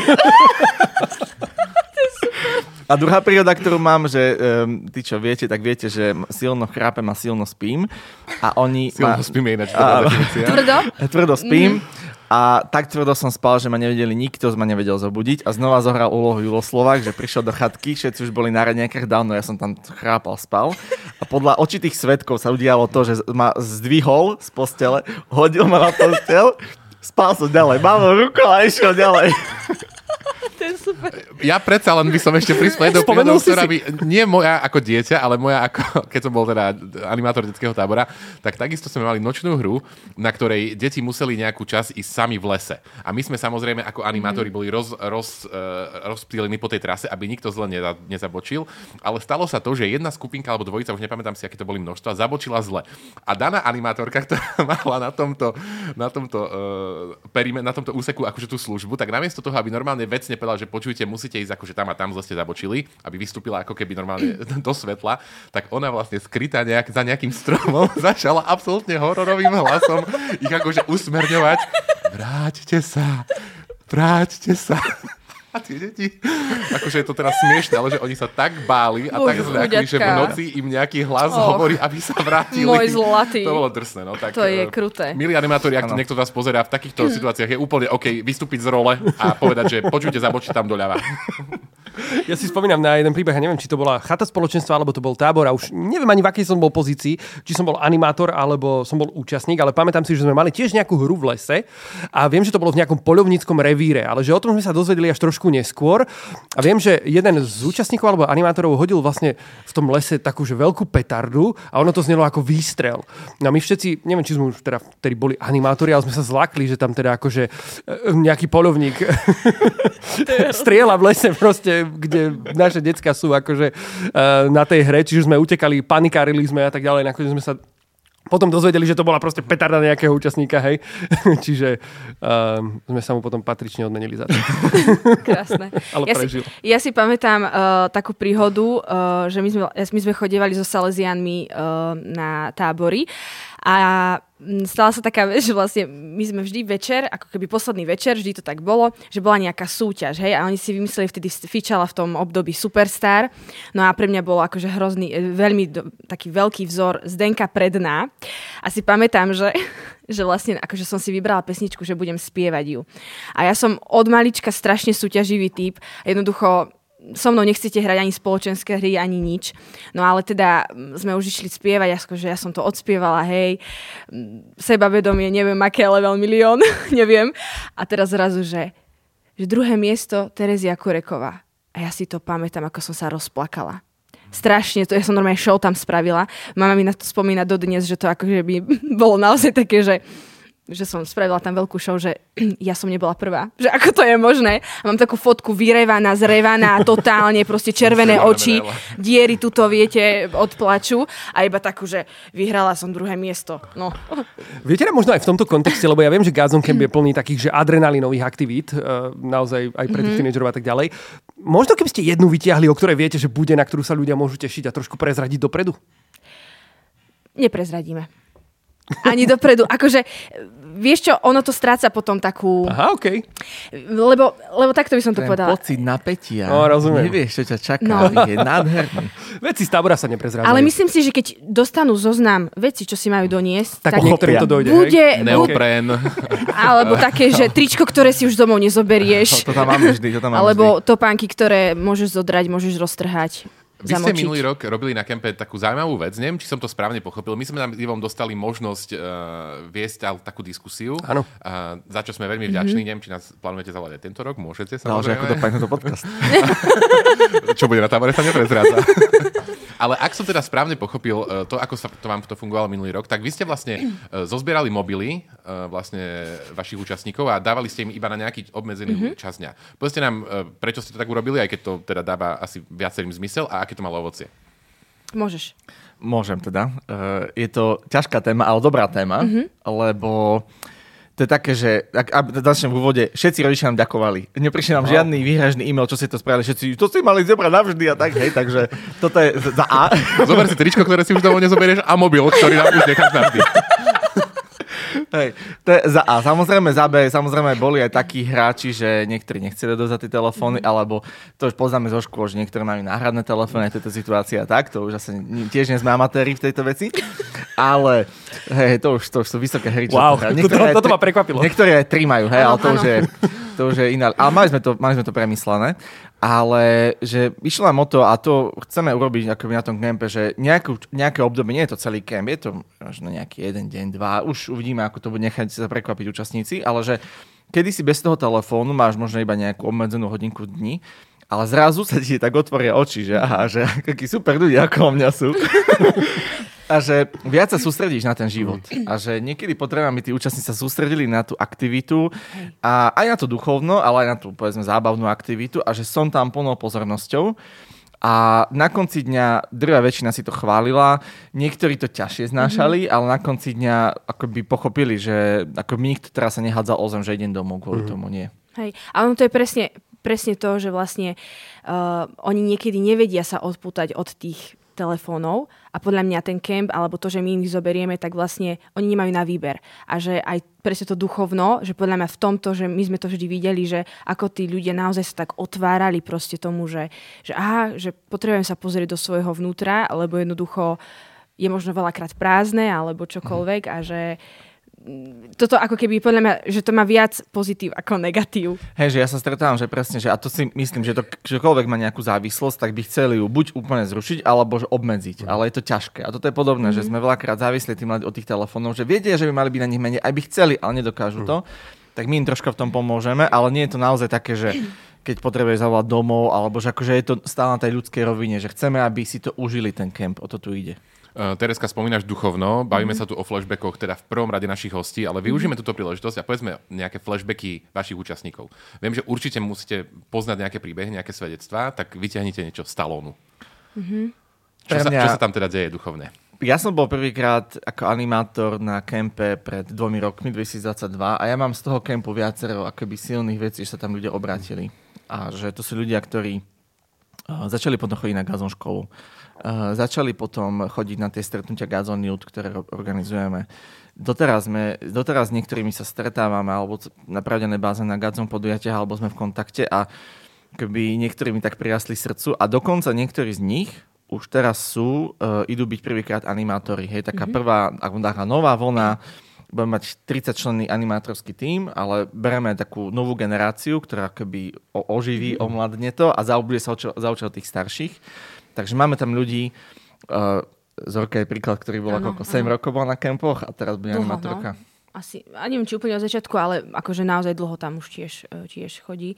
A druhá príroda, ktorú mám, že um, ty čo viete, tak viete, že silno chrápem a silno spím. A oni... Silno ma, spím je ináč dobrá definícia. Tvrdo? Tvrdo spím. Mm-hmm. A tak tvrdo som spal, že ma nevedeli, nikto ma nevedel zobudiť. A znova zohral úlohu Julo Slovák, že prišiel do chatky, všetci už boli na raňajkách dávno, ja som tam chrápal, spal. A podľa očitých svedkov sa udialo to, že ma zdvihol z postele, hodil ma na postel, spal som ďalej, mával rukou a išiel ďalej. To je super. Ja predsa len by som ešte prispel jednou príhodou, ktorá by nie moja ako dieťa, ale moja ako, keď som bol teda animátor detského tábora, tak takisto sme mali nočnú hru, na ktorej deti museli nejakú čas ísť sami v lese. A my sme samozrejme ako animátori boli roz, roz, uh, rozptýlení po tej trase, aby nikto zle neza, nezabočil. Ale stalo sa to, že jedna skupinka alebo dvojica, už nepamätám si, aké to boli množstva, zabočila zle. A daná animátorka, ktorá mala na tomto, na tomto, uh, perime, na tomto úseku akože tú službu, tak namiesto toho, aby normálne vecne povedala, že počujte, musíte ísť akože tam a tam zle ste zabočili, aby vystúpila ako keby normálne do svetla, tak ona vlastne skrytá nejak, za nejakým stromom začala absolútne hororovým hlasom ich akože usmerňovať. Vráťte sa, vráťte sa. A tie deti, akože je to teraz smiešne, ale že oni sa tak báli a Bož, tak zľakli, že v noci im nejaký hlas oh, hovorí, aby sa vrátili. Môj zlatý. To bolo drsné. No, tak, to je kruté. Milí animátori, ak to niekto z vás pozerá v takýchto situáciách, je úplne OK vystúpiť z role a povedať, že počujte, zabočí tam doľava. Ja si spomínam na jeden príbeh, neviem, či to bola chata spoločenstva, alebo to bol tábor a už neviem ani v akej som bol pozícii, či som bol animátor, alebo som bol účastník, ale pamätám si, že sme mali tiež nejakú hru v lese a viem, že to bolo v nejakom poľovníckom revíre, ale že o tom sme sa dozvedeli až trošku neskôr a viem, že jeden z účastníkov alebo animátorov hodil vlastne v tom lese takú že veľkú petardu a ono to znelo ako výstrel. No a my všetci, neviem, či sme už teda vtedy boli animátori, ale sme sa zlákli, že tam teda akože nejaký poľovník strieľa v lese proste, kde naše decká sú akože uh, na tej hre, čiže sme utekali, panikárili sme a tak ďalej, nakoniec sme sa potom dozvedeli, že to bola proste petarda nejakého účastníka, hej. Čiže uh, sme sa mu potom patrične odmenili za to. Krásne. Ale ja, prežil. si, ja si pamätám uh, takú príhodu, uh, že my sme, my sme chodievali so Salesiánmi uh, na tábory a stala sa taká vec, že vlastne my sme vždy večer, ako keby posledný večer, vždy to tak bolo, že bola nejaká súťaž, hej, a oni si vymysleli, vtedy fičala v tom období Superstar, no a pre mňa bol akože hrozný, veľmi do, taký veľký vzor Zdenka Predná a si pamätám, že, že vlastne akože som si vybrala pesničku, že budem spievať ju. A ja som od malička strašne súťaživý typ, jednoducho so mnou nechcete hrať ani spoločenské hry, ani nič. No ale teda sme už išli spievať, že ja som to odspievala, hej, sebavedomie, neviem aké, level milión, neviem. A teraz zrazu, že, že druhé miesto Terezia Kureková. A ja si to pamätám, ako som sa rozplakala. Strašne, to ja som normálne show tam spravila. Mama mi na to spomína dodnes, že to akože by bolo naozaj také, že že som spravila tam veľkú show, že ja som nebola prvá. Že ako to je možné? A mám takú fotku vyrevaná, zrevaná, totálne, proste červené oči, diery tuto, viete, od plaču a iba takú, že vyhrala som druhé miesto. No. Viete nám možno aj v tomto kontexte, lebo ja viem, že Gádzon Camp je plný takých, že adrenalinových aktivít, uh, naozaj aj pre tých mm-hmm. tínedžerov a tak ďalej. Možno keby ste jednu vytiahli, o ktorej viete, že bude, na ktorú sa ľudia môžu tešiť a trošku prezradiť dopredu? Neprezradíme. Ani dopredu. Akože, vieš čo, ono to stráca potom takú... Aha, okej. Okay. Lebo, lebo takto by som to ten povedala. Pocit napätia. No, rozumiem. Nevieš, čo ťa čaká. No. Je nádherný. Veci z tábora sa neprezrádzajú. Ale myslím si, že keď dostanú zoznam veci, čo si majú doniesť, tak, tak niektorým to dojde, bude, hej? Neopren. Alebo také, že tričko, ktoré si už domov nezoberieš. To, to tam máme vždy. To tam máme Alebo vždy. topánky, ktoré môžeš zodrať, môžeš roztrhať. Vy ste zamočiť. minulý rok robili na kempe takú zaujímavú vec, neviem, či som to správne pochopil. My sme tam Ivom dostali možnosť uh, viesť takú diskusiu, Áno. uh, za čo sme veľmi vďační. Mm-hmm. Neviem, či nás plánujete zavolať tento rok, môžete No, že samozrejme. ako dopadne to podcast. Čo bude na tábore, sa neprezrádza. Ale ak som teda správne pochopil uh, to, ako sa to vám to fungovalo minulý rok, tak vy ste vlastne uh, zozbierali mobily uh, vlastne vašich účastníkov a dávali ste im iba na nejaký obmedzený mm-hmm. čas dňa. Povedzte nám, uh, prečo ste to tak urobili, aj keď to teda dáva asi viacerým zmysel a aké to malo ovocie. Môžeš. Môžem teda. Uh, je to ťažká téma, ale dobrá téma, mm-hmm. lebo to je také, že ak, ak začnem v úvode, všetci rodičia nám ďakovali. Neprišiel nám no. žiadny výhražný e-mail, čo si to spravili. Všetci, to si mali zobrať navždy a tak, hej, takže toto je za A. Zober si tričko, ktoré si už domov nezoberieš a mobil, ktorý nám už necháš navždy. Hej, to je za A. Samozrejme za B, samozrejme boli aj takí hráči, že niektorí nechceli dozať tie telefóny, mm. alebo to už poznáme zo škôl, že niektorí majú náhradné telefóny, aj tejto situácia tak, to už asi tiež nie sme amatéri v tejto veci. Ale hej, to už, to už sú vysoké hry. Wow, toto, toto ma prekvapilo. Niektorí aj tri majú, hej, ano, ale to už, je, to už je iná. Ale mali sme to, mali sme to premyslené. Ale že išlo nám o to, a to chceme urobiť akoby na tom kempe, že nejakú, nejaké obdobie, nie je to celý kemp, je to možno nejaký jeden deň, dva, už uvidíme, ako to bude, nechať sa prekvapiť účastníci, ale že kedy si bez toho telefónu máš možno iba nejakú obmedzenú hodinku dní, ale zrazu sa ti tak otvoria oči, že aha, že akí super ľudia ako mňa sú. A že viac sa sústredíš na ten život. A že niekedy potrebujem, aby tí účastníci sa sústredili na tú aktivitu a aj na to duchovno, ale aj na tú, povedzme, zábavnú aktivitu a že som tam plnou pozornosťou. A na konci dňa drvá väčšina si to chválila, niektorí to ťažšie znášali, mm-hmm. ale na konci dňa akoby pochopili, že ako mi nikto teraz sa nehádzal o zem, že idem domov, kvôli mm-hmm. tomu nie. Hej, ale to je presne, presne to, že vlastne uh, oni niekedy nevedia sa odpútať od tých telefónov a podľa mňa ten kemp, alebo to, že my ich zoberieme, tak vlastne oni nemajú na výber. A že aj presne to duchovno, že podľa mňa v tomto, že my sme to vždy videli, že ako tí ľudia naozaj sa tak otvárali proste tomu, že, že aha, že potrebujem sa pozrieť do svojho vnútra, lebo jednoducho je možno veľakrát prázdne, alebo čokoľvek a že toto ako keby podľa mňa, že to má viac pozitív ako negatív. Hej, že ja sa stretávam, že presne, že a to si myslím, že to, ktokoľvek má nejakú závislosť, tak by chceli ju buď úplne zrušiť, alebo že obmedziť. Mm. Ale je to ťažké. A toto je podobné, mm. že sme veľakrát závislí tým od tých telefónov, že vedia, že by mali byť na nich menej, aj by chceli, ale nedokážu mm. to. Tak my im troška v tom pomôžeme, ale nie je to naozaj také, že keď potrebuješ zavolať domov, alebo že akože je to stále na tej ľudskej rovine, že chceme, aby si to užili ten kemp, o to tu ide. Uh, Tereska, spomínaš duchovno, bavíme mm-hmm. sa tu o flashbackoch, teda v prvom rade našich hostí, ale využijeme mm-hmm. túto príležitosť a povedzme nejaké flashbacky vašich účastníkov. Viem, že určite musíte poznať nejaké príbehy, nejaké svedectvá, tak vyťahnite niečo z Stallónu. Mm-hmm. Čo, mňa... sa, čo sa tam teda deje duchovné? Ja som bol prvýkrát ako animátor na kempe pred dvomi rokmi, dvetisícdvadsaťdva, a ja mám z toho kempu viacero akoby silných vecí, že sa tam ľudia obrátili. A že to sú ľudia, ktorí uh, začali potom chodiť na gazon školu. Uh, začali potom chodiť na tie stretnutia Gazon Youth, ktoré organizujeme. Doteraz, sme, doteraz s niektorými sa stretávame alebo na pravidelnej báze na Gazon podujatiach, alebo sme v kontakte a keby niektorí mi tak prirastli srdcu a dokonca niektorí z nich už teraz sú, uh, idú byť prvýkrát animátori. Hej, taká mm-hmm. prvá, ako taká nová vlna, budeme mať tridsaťčlenný animátorský tím, ale bereme takú novú generáciu, ktorá keby oživí, mm-hmm. omladne to a zaobuduje sa zaučiť tých starších. Takže máme tam ľudí, uh, Zorka je príklad, ktorý bol ano, ako sedem rokov bol na kempoch a teraz bude animátorka. No. Asi, a neviem, či úplne od začiatku, ale akože naozaj dlho tam už tiež, tiež chodí.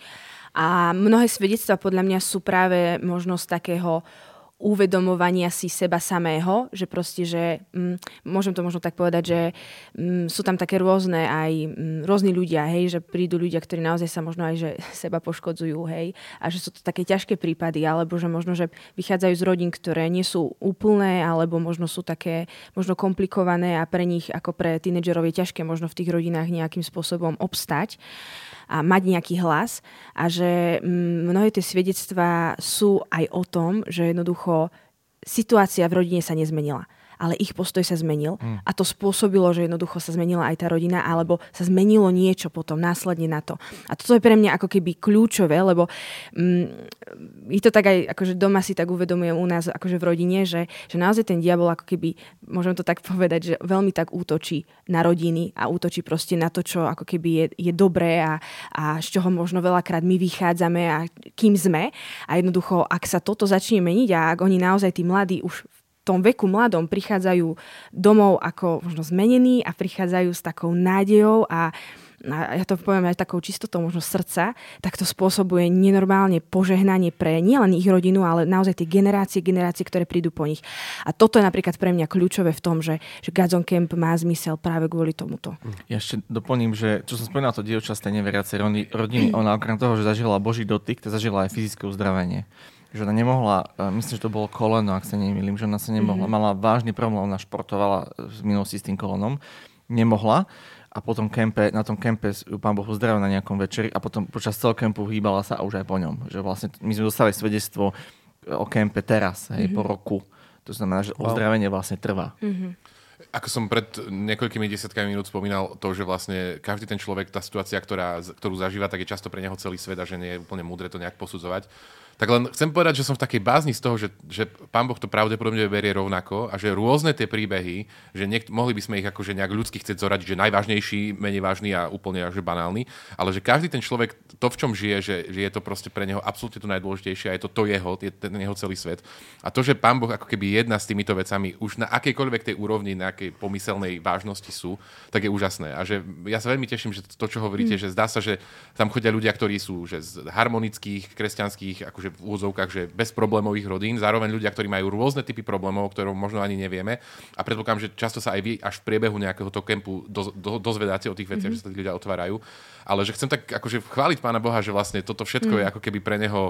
A mnohé svedectvá podľa mňa sú práve možnosť takého uvedomovania si seba samého, že proste, že mm, môžem to možno tak povedať, že mm, sú tam také rôzne aj mm, rôzni ľudia, hej, že prídu ľudia, ktorí naozaj sa možno aj že seba poškodzujú, hej, a že sú to také ťažké prípady, alebo že možno, že vychádzajú z rodín, ktoré nie sú úplné, alebo možno sú také možno komplikované a pre nich ako pre tínedžerov je ťažké možno v tých rodinách nejakým spôsobom obstať a mať nejaký hlas a že mnohé tie svedectvá sú aj o tom, že jednoducho situácia v rodine sa nezmenila, ale ich postoj sa zmenil mm. a to spôsobilo, že jednoducho sa zmenila aj tá rodina alebo sa zmenilo niečo potom následne na to. A toto je pre mňa ako keby kľúčové, lebo mm, je to tak aj, akože doma si tak uvedomujem u nás akože v rodine, že, že naozaj ten diabol ako keby, môžem to tak povedať, že veľmi tak útočí na rodiny a útočí proste na to, čo ako keby je, je dobré a, a z čoho možno veľakrát my vychádzame a kým sme. A jednoducho, ak sa toto začne meniť a ak oni naozaj tí mladí už v tom veku mladom prichádzajú domov ako možno zmenení a prichádzajú s takou nádejou a, a ja to poviem aj takou čistotou možno srdca, tak to spôsobuje nenormálne požehnanie pre nielen ich rodinu, ale naozaj tie generácie, generácie, ktoré prídu po nich. A toto je napríklad pre mňa kľúčové v tom, že, že Gazon Camp má zmysel práve kvôli tomuto. Ja ešte doplním, že čo som spomínal, to dievča z tej neveriacej rodiny, ona okrem toho, že zažila Boží dotyk, to zažila aj fyzické uzdravenie. Že ona nemohla, myslím, že to bolo koleno, ak sa nemýlim, že ona sa nemohla, mm-hmm. mala vážny problém, ona športovala v minulosti s tým kolenom, nemohla a potom kempe, na tom kempe ju Pán Boh uzdravil na nejakom večeri a potom počas celého kempu hýbala sa a už aj po ňom. Že vlastne my sme dostali svedectvo o kempe teraz, hej, mm-hmm. po roku. To znamená, že wow. uzdravenie vlastne trvá. Mm-hmm. Ako som pred niekoľkými desiatkami minút spomínal to, že vlastne každý ten človek, tá situácia, ktorá, ktorú zažíva, tak je často pre neho celý svet a že nie je úplne múdre to nejak posudzovať. Tak len chcem povedať, že som v takej bázni z toho, že, že Pán Boh to pravdepodobne berie rovnako a že rôzne tie príbehy, že niek- mohli by sme ich akože nejak ľudsky chcieť zoradiť, že najvážnejší, menej vážny a úplne až banálny, ale že každý ten človek, to v čom žije, že, že je to proste pre neho absolútne to najdôležitejšie a je to to jeho, je ten jeho celý svet. A to, že Pán Boh ako keby jedna s týmito vecami už na akejkoľvek tej úrovni, na akej pomyselnej vážnosti sú, tak je úžasné. A že ja sa veľmi teším, že to, čo hovoríte, mm. že zdá sa, že tam chodia ľudia, ktorí sú že z harmonických, kresťanských, akože v úvodzovkách, že bez problémových rodín, zároveň ľudia, ktorí majú rôzne typy problémov, ktoré možno ani nevieme. A predpokladám, že často sa aj vy až v priebehu nejakého toho kempu do, do, dozvedáte o tých veciach, mm-hmm. že sa tí ľudia otvárajú. Ale že chcem tak akože chváliť Pána Boha, že vlastne toto všetko mm. je ako keby pre neho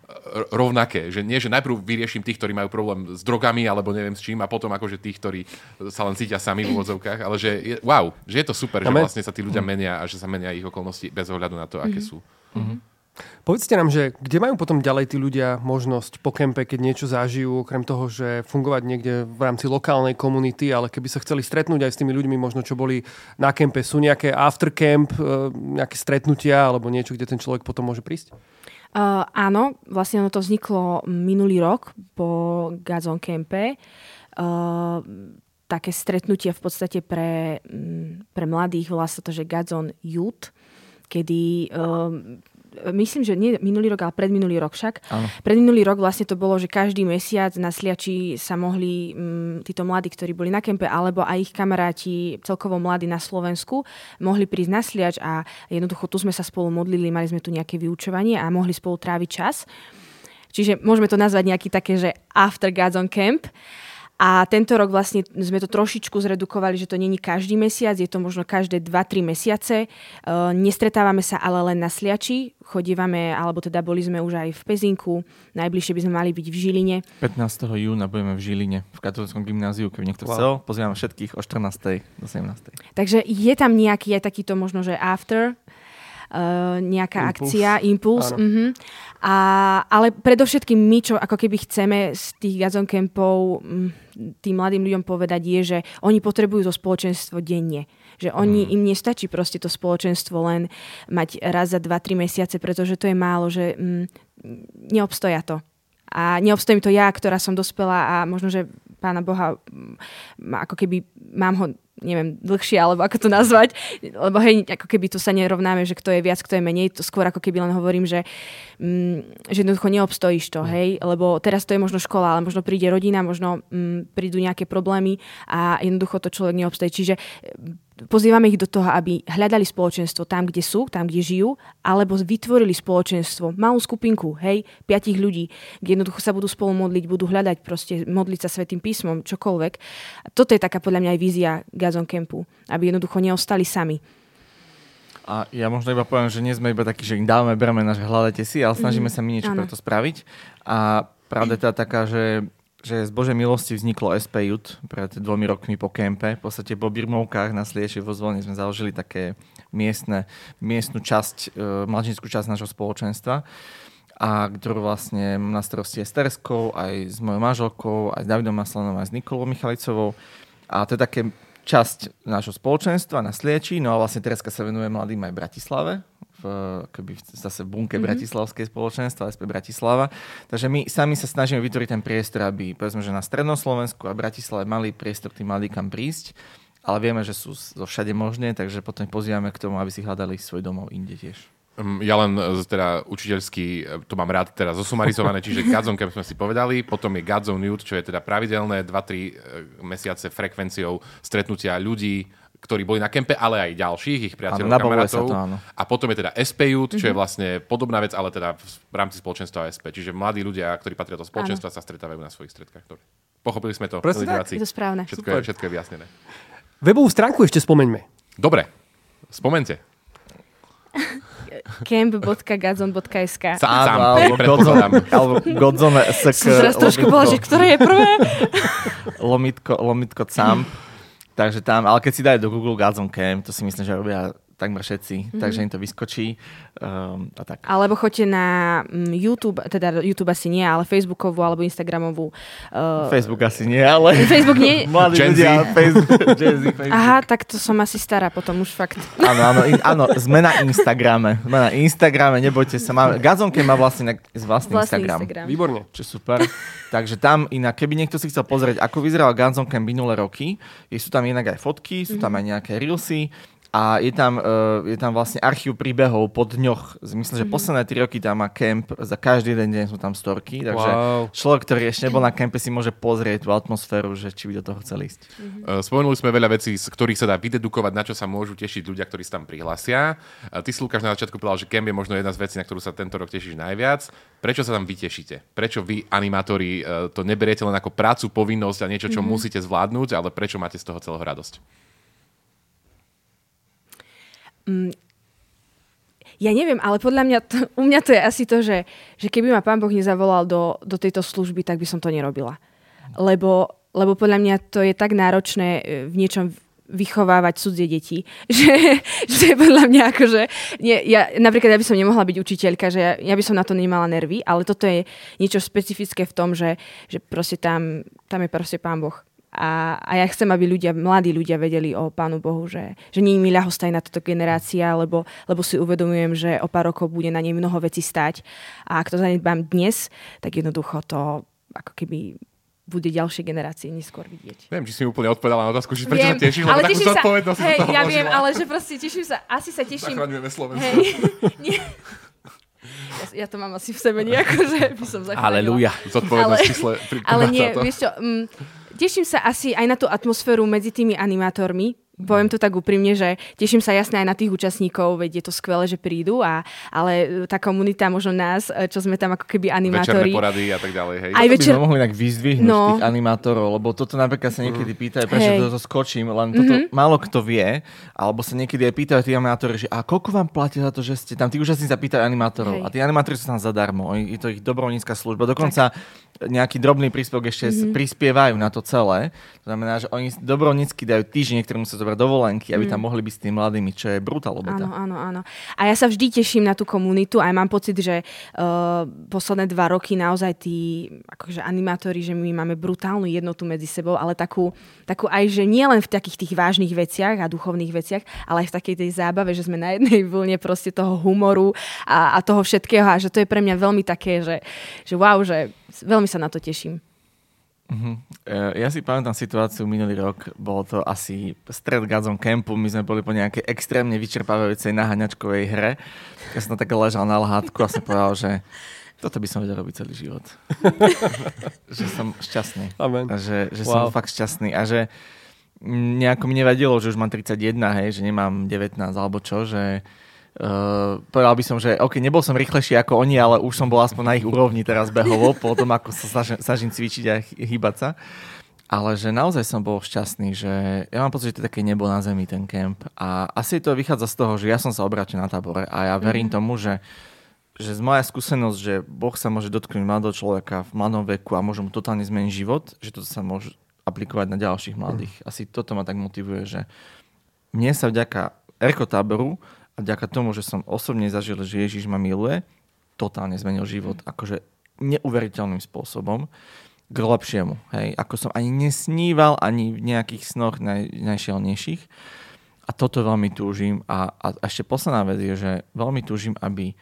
rovnaké. Že nie, že najprv vyrieším tých, ktorí majú problém s drogami alebo neviem s čím a potom akože tých, ktorí sa len cítia sami v úvodzovkách, ale že je, wow, že je to super, Amen. Že vlastne sa tí ľudia menia a že sa menia ich okolnosti bez ohľadu na to, aké mm. sú. Mm-hmm. Povedzte nám, že kde majú potom ďalej tí ľudia možnosť po kempe, keď niečo zažijú, okrem toho, že fungovať niekde v rámci lokálnej komunity, ale keby sa chceli stretnúť aj s tými ľuďmi, možno čo boli na kempe, sú nejaké after camp, nejaké stretnutia alebo niečo, kde ten človek potom môže prísť? Uh, áno, vlastne ono to vzniklo minulý rok po Gazon Campe. Uh, také stretnutia v podstate pre, pre mladých, volá sa to, že Godzone Youth, kedy um, myslím, že nie minulý rok, ale predminulý rok však. Áno. Predminulý rok vlastne to bolo, že každý mesiac na Sliači sa mohli m, títo mladí, ktorí boli na kempe, alebo aj ich kamaráti, celkovo mladí na Slovensku, mohli prísť na Sliač a jednoducho tu sme sa spolu modlili, mali sme tu nejaké vyučovanie a mohli spolu tráviť čas. Čiže môžeme to nazvať nejaký také, že after Godzone Camp. A tento rok vlastne sme to trošičku zredukovali, že to není každý mesiac, je to možno každé dva tri mesiace. Uh, nestretávame sa ale len na Sliači, chodívame, alebo teda boli sme už aj v Pezinku, najbližšie by sme mali byť v Žiline. pätnásteho júna budeme v Žiline, v katolíckom gymnáziu, keby niekto wow. chcel. Pozývame všetkých o štrnástej do sedemnástej. Takže je tam nejaký aj takýto možno, že after, Uh, nejaká Impuls. akcia, impuls. Uh-huh. A, ale predovšetkým my, čo ako keby chceme z tých Godzone campov um, tým mladým ľuďom povedať je, že oni potrebujú to spoločenstvo denne. Že oni, uh-huh. im nestačí proste to spoločenstvo len mať raz za dva tri mesiace, pretože to je málo, že um, neobstoja to. A neobstojím to ja, ktorá som dospela a možno, že Pána Boha um, ako keby mám ho neviem, dlhšie, alebo ako to nazvať, lebo hej, ako keby tu sa nerovnáme, že kto je viac, kto je menej, to skôr ako keby len hovorím, že, mm, že jednoducho neobstojíš to, hej, lebo teraz to je možno škola, ale možno príde rodina, možno mm, prídu nejaké problémy a jednoducho to človek neobstojí. Čiže pozývame ich do toho, aby hľadali spoločenstvo tam, kde sú, tam, kde žijú, alebo vytvorili spoločenstvo, malú skupinku, hej, piatich ľudí, kde jednoducho sa budú spolu modliť, budú hľadať proste, modliť sa svätým písmom, čokoľvek. A toto je taká podľa mňa aj vízia Godzone campu, aby jednoducho neostali sami. A ja možno iba poviem, že nie sme iba takí, že im dávame bremena, že hľadajte si, ale snažíme sa my niečo pre to spraviť. A pravda je teda taká, že že z Božej milosti vzniklo es pé Youth pred dvomi rokmi po kempe. V podstate po Birmovkách na Slieči vo Zvolení sme založili také miestne, miestnu časť, e, mladžinskú časť nášho spoločenstva, a ktorú vlastne mám na starosti aj s Tereskou, aj s mojou manželkou, aj s Davidom Maslanom, aj s Nikolou Michalicovou. A to je také časť nášho spoločenstva na Slieči. No a vlastne Tereska sa venuje mladým aj v Bratislave, v, keby zase v bunke mm-hmm. bratislavskej spoločenstva, es pé Bratislava. Takže my sami sa snažíme vytvoriť ten priestor, aby povedzme, že na strednom Slovensku a Bratislave mali priestor tým mladí kam prísť, ale vieme, že sú zo všade možné, takže potom pozývame k tomu, aby si hľadali svoj domov inde tiež. Ja len teda učiteľský, to mám rád teraz zosumarizované, čiže Godzone Camp sme si povedali, potom je Godzone Youth, čo je teda pravidelné dva tri mesiace frekvenciou stretnutia ľudí, ktorí boli na kempe, ale aj ďalších, ich priateľov, kamarátov. A potom je teda es pé Youth, čo mm-hmm. je vlastne podobná vec, ale teda v rámci spoločenstva es pé. Čiže mladí ľudia, ktorí patria do spoločenstva, áno. sa stretávajú na svojich stredkách. Pochopili sme to? Presne tak, je to správne. Všetko je, všetko je vyjasnené. Webovú stránku ešte spomeňme. Dobre, spomente. camp bodka godzone bodka es ká Sám, alebo Godzone es ká. Som teraz trošku bola, že ktoré je prvé? Lomitko, lomitko camp. Takže tam, ale keď si dajú do Google Godzone Camp, to si myslím, že robia takmer všetci, mm-hmm. takže im to vyskočí. Um, a tak. Alebo choďte na YouTube, teda YouTube asi nie, ale Facebookovú alebo Instagramovú. Uh... Facebook asi nie, ale... Facebook nie? Mladí ľudia, Facebook, Jazzy, Facebook. Aha, tak to som asi stará potom už fakt. Áno, áno, in, áno, sme na Instagrame. Sme na Instagrame, nebojte sa. Má, Godzone Camp má vlastne vlastný, vlastný Instagram. Instagram. Výborne. Čo super. Takže tam inak, keby niekto si chcel pozrieť, ako vyzeral Godzone Camp minulé roky, sú tam inak aj fotky, sú tam mm-hmm. aj nejaké reelsy, a je tam, uh, je tam vlastne archív príbehov po dňoch. Myslím, že mm-hmm. posledné tri roky tam má kemp, za každý jeden deň sú tam storky, takže wow. človek, ktorý ešte nebol na kempe, si môže pozrieť tú atmosféru, že či by do toho chcel ísť. Mm-hmm. Uh, spomenuli sme veľa vecí, z ktorých sa dá vydedukovať, na čo sa môžu tešiť ľudia, ktorí sa tam prihlásia. Uh, ty si, Lukáš, na začiatku povedal, že kemp je možno jedna z vecí, na ktorú sa tento rok tešíš najviac. Prečo sa tam vytešíte? Prečo vy, animátori, uh, to neberiete len ako prácu, povinnosť a niečo, čo mm-hmm. musíte zvládnuť, ale prečo máte z toho celého radosť? Ja neviem, ale podľa mňa, to, u mňa to je asi to, že, že keby ma Pán Boh nezavolal do, do tejto služby, tak by som to nerobila. Lebo, lebo podľa mňa to je tak náročné v niečom vychovávať cudzie deti, že, že podľa mňa akože... Nie, ja, napríklad ja by som nemohla byť učiteľka, že ja, ja by som na to nemala nervy, ale toto je niečo špecifické v tom, že, že proste tam, tam je proste Pán Boh. A, a ja chcem, aby ľudia, mladí ľudia vedeli o Pánu Bohu, že, že nie je mi ľahostajná táto generácia, lebo, lebo si uvedomujem, že o pár rokov bude na nej mnoho vecí stať. A ak to zanedbám dnes, tak jednoducho to ako keby bude ďalšie generácie neskôr vidieť. Neviem, či si mi úplne odpovedala na otázku, že prečo Viem, sa tešíš, lebo takú zodpovednosť si hej, do toho ja vložila. viem, ale že proste teším sa, asi sa teším. Zachraňujeme Slovensko. Hej, nie. Ja, ja to mám asi v sebe nejako, že by som zachránila. Aleluja. Zodpovednosť čísle ale nie, vieš čo, um, teším sa asi aj na tú atmosféru medzi tými animátormi. Poviem to tak úprimne, že teším sa jasne aj na tých účastníkov, veď je to skvelé, že prídu, a, ale tá komunita, možno nás, čo sme tam ako keby animátori. Večerné porady a tak ďalej, hej. Aj toto večer... by sme mohli tak vyzdvihnúť No. tých animátorov, lebo toto napríklad sa niekedy pýtajú, prečo Hej. to skočím, len toto Mhm. málo kto vie, alebo sa niekedy aj pýtajú tí animátori, že a koľko vám platia za to, že ste tam, tí účastníci sa pýtajú animátorov, Hej. a tí animátori sú tam zadarmo, je to ich dobrovoľnícka služba, dokonca nejaký drobný príspevok ešte Mhm. prispievajú na to celé, to znamená, že oni dobrovoľnícky dajú týždeň, niektorým musia zobrať dovolenky, aby tam mohli byť s tými mladými, čo je brutál obeta. Áno, áno, áno. A ja sa vždy teším na tú komunitu, aj mám pocit, že uh, posledné dva roky naozaj tí akože animátori, že my máme brutálnu jednotu medzi sebou, ale takú, takú aj, že nie len v takých tých vážnych veciach a duchovných veciach, ale aj v takej tej zábave, že sme na jednej vlne proste toho humoru a, a toho všetkého, a že to je pre mňa veľmi také, že, že wow, že veľmi sa na to teším. Uh-huh. Ja si pamätám situáciu minulý rok, bolo to asi stred Godzone Campu, my sme boli po nejakej extrémne vyčerpávajúcej naháňačkovej hre. Ja som tak ležal na lehátku a som povedal, že toto by som vedel robiť celý život. Že som šťastný. Amen. A že, že Wow. som fakt šťastný a že nejako mi nevadilo, že už mám tridsaťjeden, hej, že nemám devätnásť alebo čo, že Uh, povedal by som, že ok, nebol som rýchlejší ako oni, ale už som bol aspoň na ich úrovni teraz behovo, po tom, ako sa snažím, snažím cvičiť a hýbať sa. Ale že naozaj som bol šťastný, že ja mám pocit, že to je také nebo na zemi, ten kemp. A asi to vychádza z toho, že ja som sa obrátil na tábore a ja verím tomu, že, že z moja skúsenosť, že Boh sa môže dotknúť mladého človeka v mladom veku a môže mu totálne zmeniť život, že to sa môže aplikovať na ďalších mladých. Asi toto ma tak motivuje, že mne sa vďaka Erkotáboru a vďaka tomu, že som osobne zažil, že Ježiš ma miluje, totálne zmenil život. Akože neuveriteľným spôsobom k lepšiemu. Hej? Ako som ani nesníval, ani v nejakých snoch naj, najšielnejších. A toto veľmi túžim. A, a ešte posledná vec je, že veľmi túžim, aby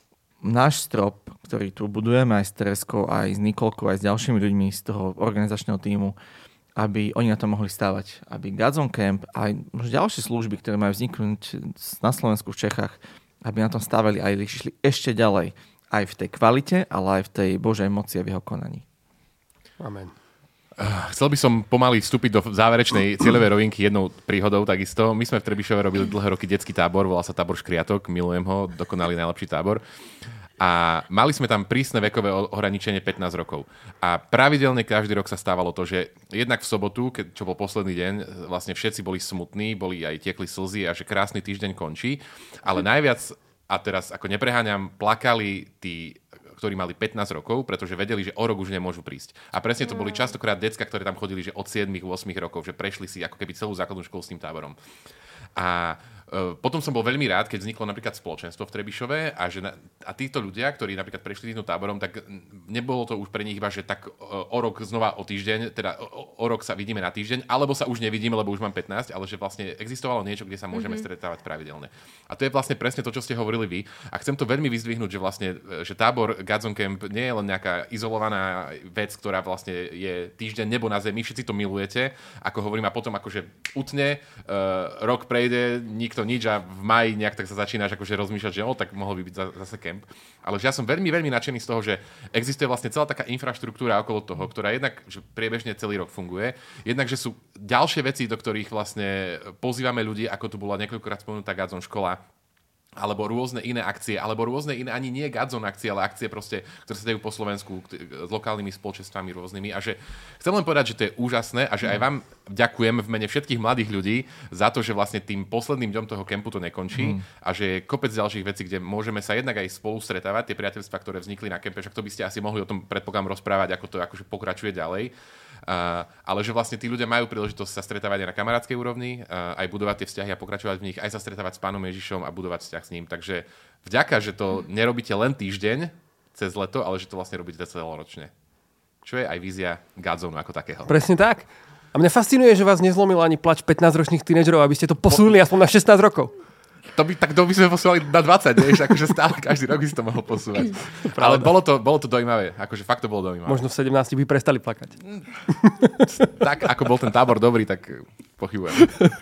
náš strop, ktorý tu budujeme aj s Tereskou, aj s Nikolkou, aj s ďalšími ľuďmi z toho organizačného tímu, aby oni na to mohli stávať. Aby Godzone Camp a aj možno ďalšie služby, ktoré majú vzniknúť na Slovensku, v Čechách, aby na tom stávali aj išli ešte ďalej. Aj v tej kvalite, ale aj v tej Božej moci a v jeho konaní. Amen. Chcel by som pomaly vstúpiť do záverečnej cieľovej rovinky jednou príhodou takisto. My sme v Trebišove robili dlhé roky detský tábor, volal sa tábor Škriatok, milujem ho, dokonalý najlepší tábor. A mali sme tam prísne vekové ohraničenie pätnásť rokov. A pravidelne každý rok sa stávalo to, že jednak v sobotu, keď, čo bol posledný deň, vlastne všetci boli smutní, boli aj tiekli slzy a že krásny týždeň končí. Ale najviac, a teraz ako nepreháňam, plakali tí, ktorí mali pätnásť rokov, pretože vedeli, že o rok už nemôžu prísť. A presne to boli častokrát decka, ktoré tam chodili, že od sedem osem rokov, že prešli si ako keby celú základnú školu s tým táborom. A uh, potom som bol veľmi rád, keď vzniklo napríklad spoločenstvo v Trebišove a, že na, a títo ľudia, ktorí napríklad prešli týmto táborom, tak nebolo to už pre nich iba, že tak uh, o rok znova o týždeň, teda o, o rok sa vidíme na týždeň, alebo sa už nevidíme, lebo už mám pätnásť, ale že vlastne existovalo niečo, kde sa môžeme mm-hmm. stretávať pravidelne. A to je vlastne presne to, čo ste hovorili vy. A chcem to veľmi vyzdvihnúť, že vlastne že tábor Godzone Camp nie je len nejaká izolovaná vec, ktorá vlastne je týždeň nebo na zemi, všetci to milujete, ako hovorím, a potom akože utne, uh, rok prejde, nikto nič a v maji nejak tak sa začínaš akože rozmýšľať, že o, tak mohol by byť zase kemp. Ale že ja som veľmi, veľmi nadšený z toho, že existuje vlastne celá taká infraštruktúra okolo toho, ktorá jednak že priebežne celý rok funguje, jednak, že sú ďalšie veci, do ktorých vlastne pozývame ľudí, ako tu bola niekoľkokrát spomenutá Godzone škola, alebo rôzne iné akcie, alebo rôzne iné, ani nie Godzone akcie, ale akcie proste, ktoré sa dajú po Slovensku s lokálnymi spoločenstvami rôznymi. A že chcem len povedať, že to je úžasné a že aj vám ďakujem v mene všetkých mladých ľudí za to, že vlastne tým posledným dňom toho kempu to nekončí mm. a že je kopec ďalších vecí, kde môžeme sa jednak aj spolu stretávať, tie priateľstvá, ktoré vznikli na kempe, však to by ste asi mohli o tom predpokladám rozprávať, ako to akože pokračuje ďalej. Uh, ale že vlastne tí ľudia majú príležitosť sa stretávať aj na kamarádskej úrovni, uh, aj budovať tie vzťahy a pokračovať v nich, aj sa stretávať s Pánom Ježišom a budovať vzťah s ním. Takže vďaka, že to nerobíte len týždeň cez leto, ale že to vlastne robíte celoročne. Čo je aj vízia Godzone ako takého. Presne tak. A mňa fascinuje, že vás nezlomil ani plač pätnásťročných tínedžerov, aby ste to posunuli aspoň na šestnásť rokov. To by, tak to by sme posúvali na dvadsať, vieš, akože stále každý rok by si to mohol posúvať. Ale bolo to, bolo to dojímavé, akože fakt to bolo dojímavé. Možno v sedemnástich by prestali plakať. Tak, ako bol ten tábor dobrý, tak pochybujem.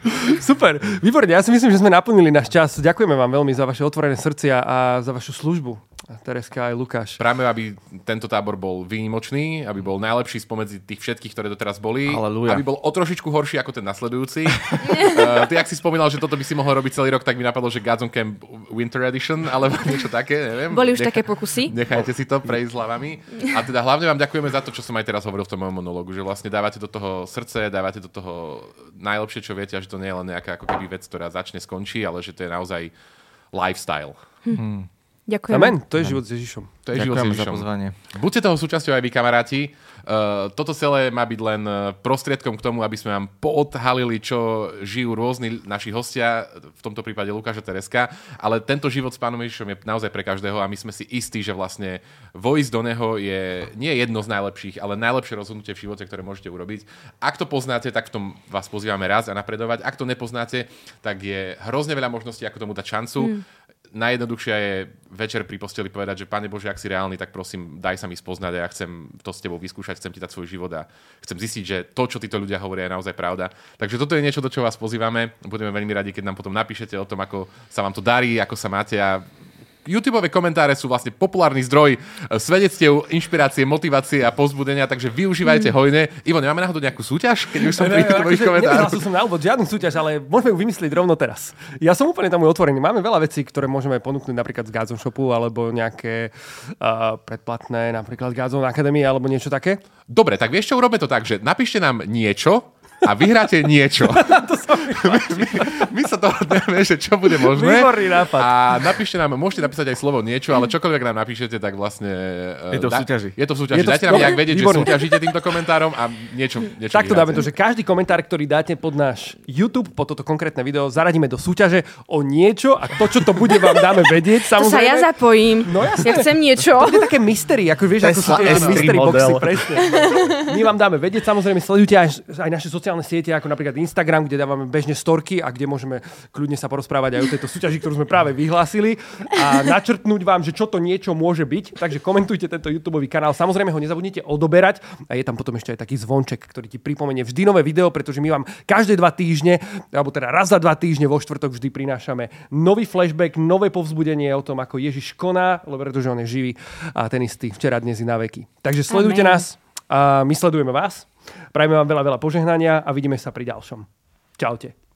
Super, výborne, ja si myslím, že sme naplnili náš čas. Ďakujeme vám veľmi za vaše otvorené srdcia a za vašu službu. Tereska aj Lukáš. Práve, aby tento tábor bol výnimočný, aby bol najlepší spomedzi tých všetkých, ktoré doteraz boli. Aleluja. Aby bol o trošičku horší ako ten nasledujúci. uh, ty, ak si spomínal, že toto by si mohol robiť celý rok, tak mi napadlo, že Gods on Camp Winter Edition, alebo niečo také, neviem. Boli už Nech... také pokusy. Nechajte si to prejsť hlavami. A teda hlavne vám ďakujeme za to, čo som aj teraz hovoril v tom mojom monológu, že vlastne dávate do toho srdce, dávate do toho najlepšie, čo viete, a že to nie je len nejaká ako keby vec, ktorá začne, skončí, ale že to je naozaj lifestyle. Hmm. Ďakujem. Amen, to je život s Ježišom. To je život s Ďakujem za Ježišom. pozvanie. Buďte toho súčasťou aj vy, kamaráti. Uh, toto celé má byť len prostriedkom k tomu, aby sme vám poodhalili, čo žijú rôzni naši hostia, v tomto prípade Lukáš a Tereska, ale tento život s Pánom Ježišom je naozaj pre každého a my sme si istí, že vlastne vojsť do neho je nie jedno z najlepších, ale najlepšie rozhodnutie v živote, ktoré môžete urobiť. Ak to poznáte, tak v tom vás pozývame raz a napredovať. Ak to nepoznáte, tak je hrozne veľa možností, ako tomu dať šancu. Mm. Najjednoduchšia je večer pri posteli povedať, že Pane Bože, ak si reálny, tak prosím, daj sa mi spoznať a ja chcem to s tebou vyskúšať, chcem ti dať svoj život a chcem zistiť, že to, čo títo ľudia hovoria, je naozaj pravda. Takže toto je niečo, do čoho vás pozývame. Budeme veľmi radi, keď nám potom napíšete o tom, ako sa vám to darí, ako sa máte a YouTubeové komentáre sú vlastne populárny zdroj svedectiev, inšpirácie, motivácie a povzbudenia, takže využívajte mm. hojne. Ivo, nemáme náhodou nejakú súťaž, keď už som pri YouTubeových komentároch? Nevzal som na úvod žiadnu súťaž, ale môžeme ju vymyslieť rovno teraz. Ja som úplne tomu otvorený. Máme veľa vecí, ktoré môžeme ponúknuť napríklad z Gods on Shopu alebo nejaké uh, predplatné, napríklad Gods on Academy alebo niečo také. Dobre, tak vieš čo, urobme to tak, že napíšte nám niečo, a vyhráte niečo. To sa mi my, my, my sa dohodneme, že čo bude možné. Výborný nápad. A napíšte nám, môžete napísať aj slovo niečo, ale čokoľvek nám napíšete, tak vlastne... Je to v súťaži. Je to v súťaži. Je to v- Dajte nám nejak Dobre, vedieť, výborné. že súťažíte týmto komentárom a niečo, niečo Takto dáme vyhráte. to, že každý komentár, ktorý dáte pod náš YouTube, pod toto konkrétne video, zaradíme do súťaže o niečo a to, čo to bude, vám dáme vedieť. To sa Samozrejme. ja zapojím. No jasné. Ja chcem niečo. To je také mystery, ako vieš, ako sú Tesla tie es tri mystery boxy, model. presne. My vám dáme vedieť, samozrejme sledujte aj, aj naše sociálne siete, ako napríklad Instagram, kde dávame bežne storky a kde môžeme kľudne sa porozprávať aj o tejto súťaži, ktorú sme práve vyhlásili a načrtnúť vám, že čo to niečo môže byť. Takže komentujte tento YouTubeový kanál. Samozrejme ho nezabudnite odoberať a je tam potom ešte aj taký zvonček, ktorý ti pripomenie vždy nové video, pretože my vám každé dva týždne, alebo teda raz za dva týždne vo štvrtok vždy prinášame nový flashback, nové povzbudenie o tom, ako Ježiš koná, lebo pretože on je živý a ten istý včera, dnes i na veky. Takže sledujte Amen. nás a my sledujeme vás. Prajeme vám veľa, veľa požehnania a vidíme sa pri ďalšom. Čaute.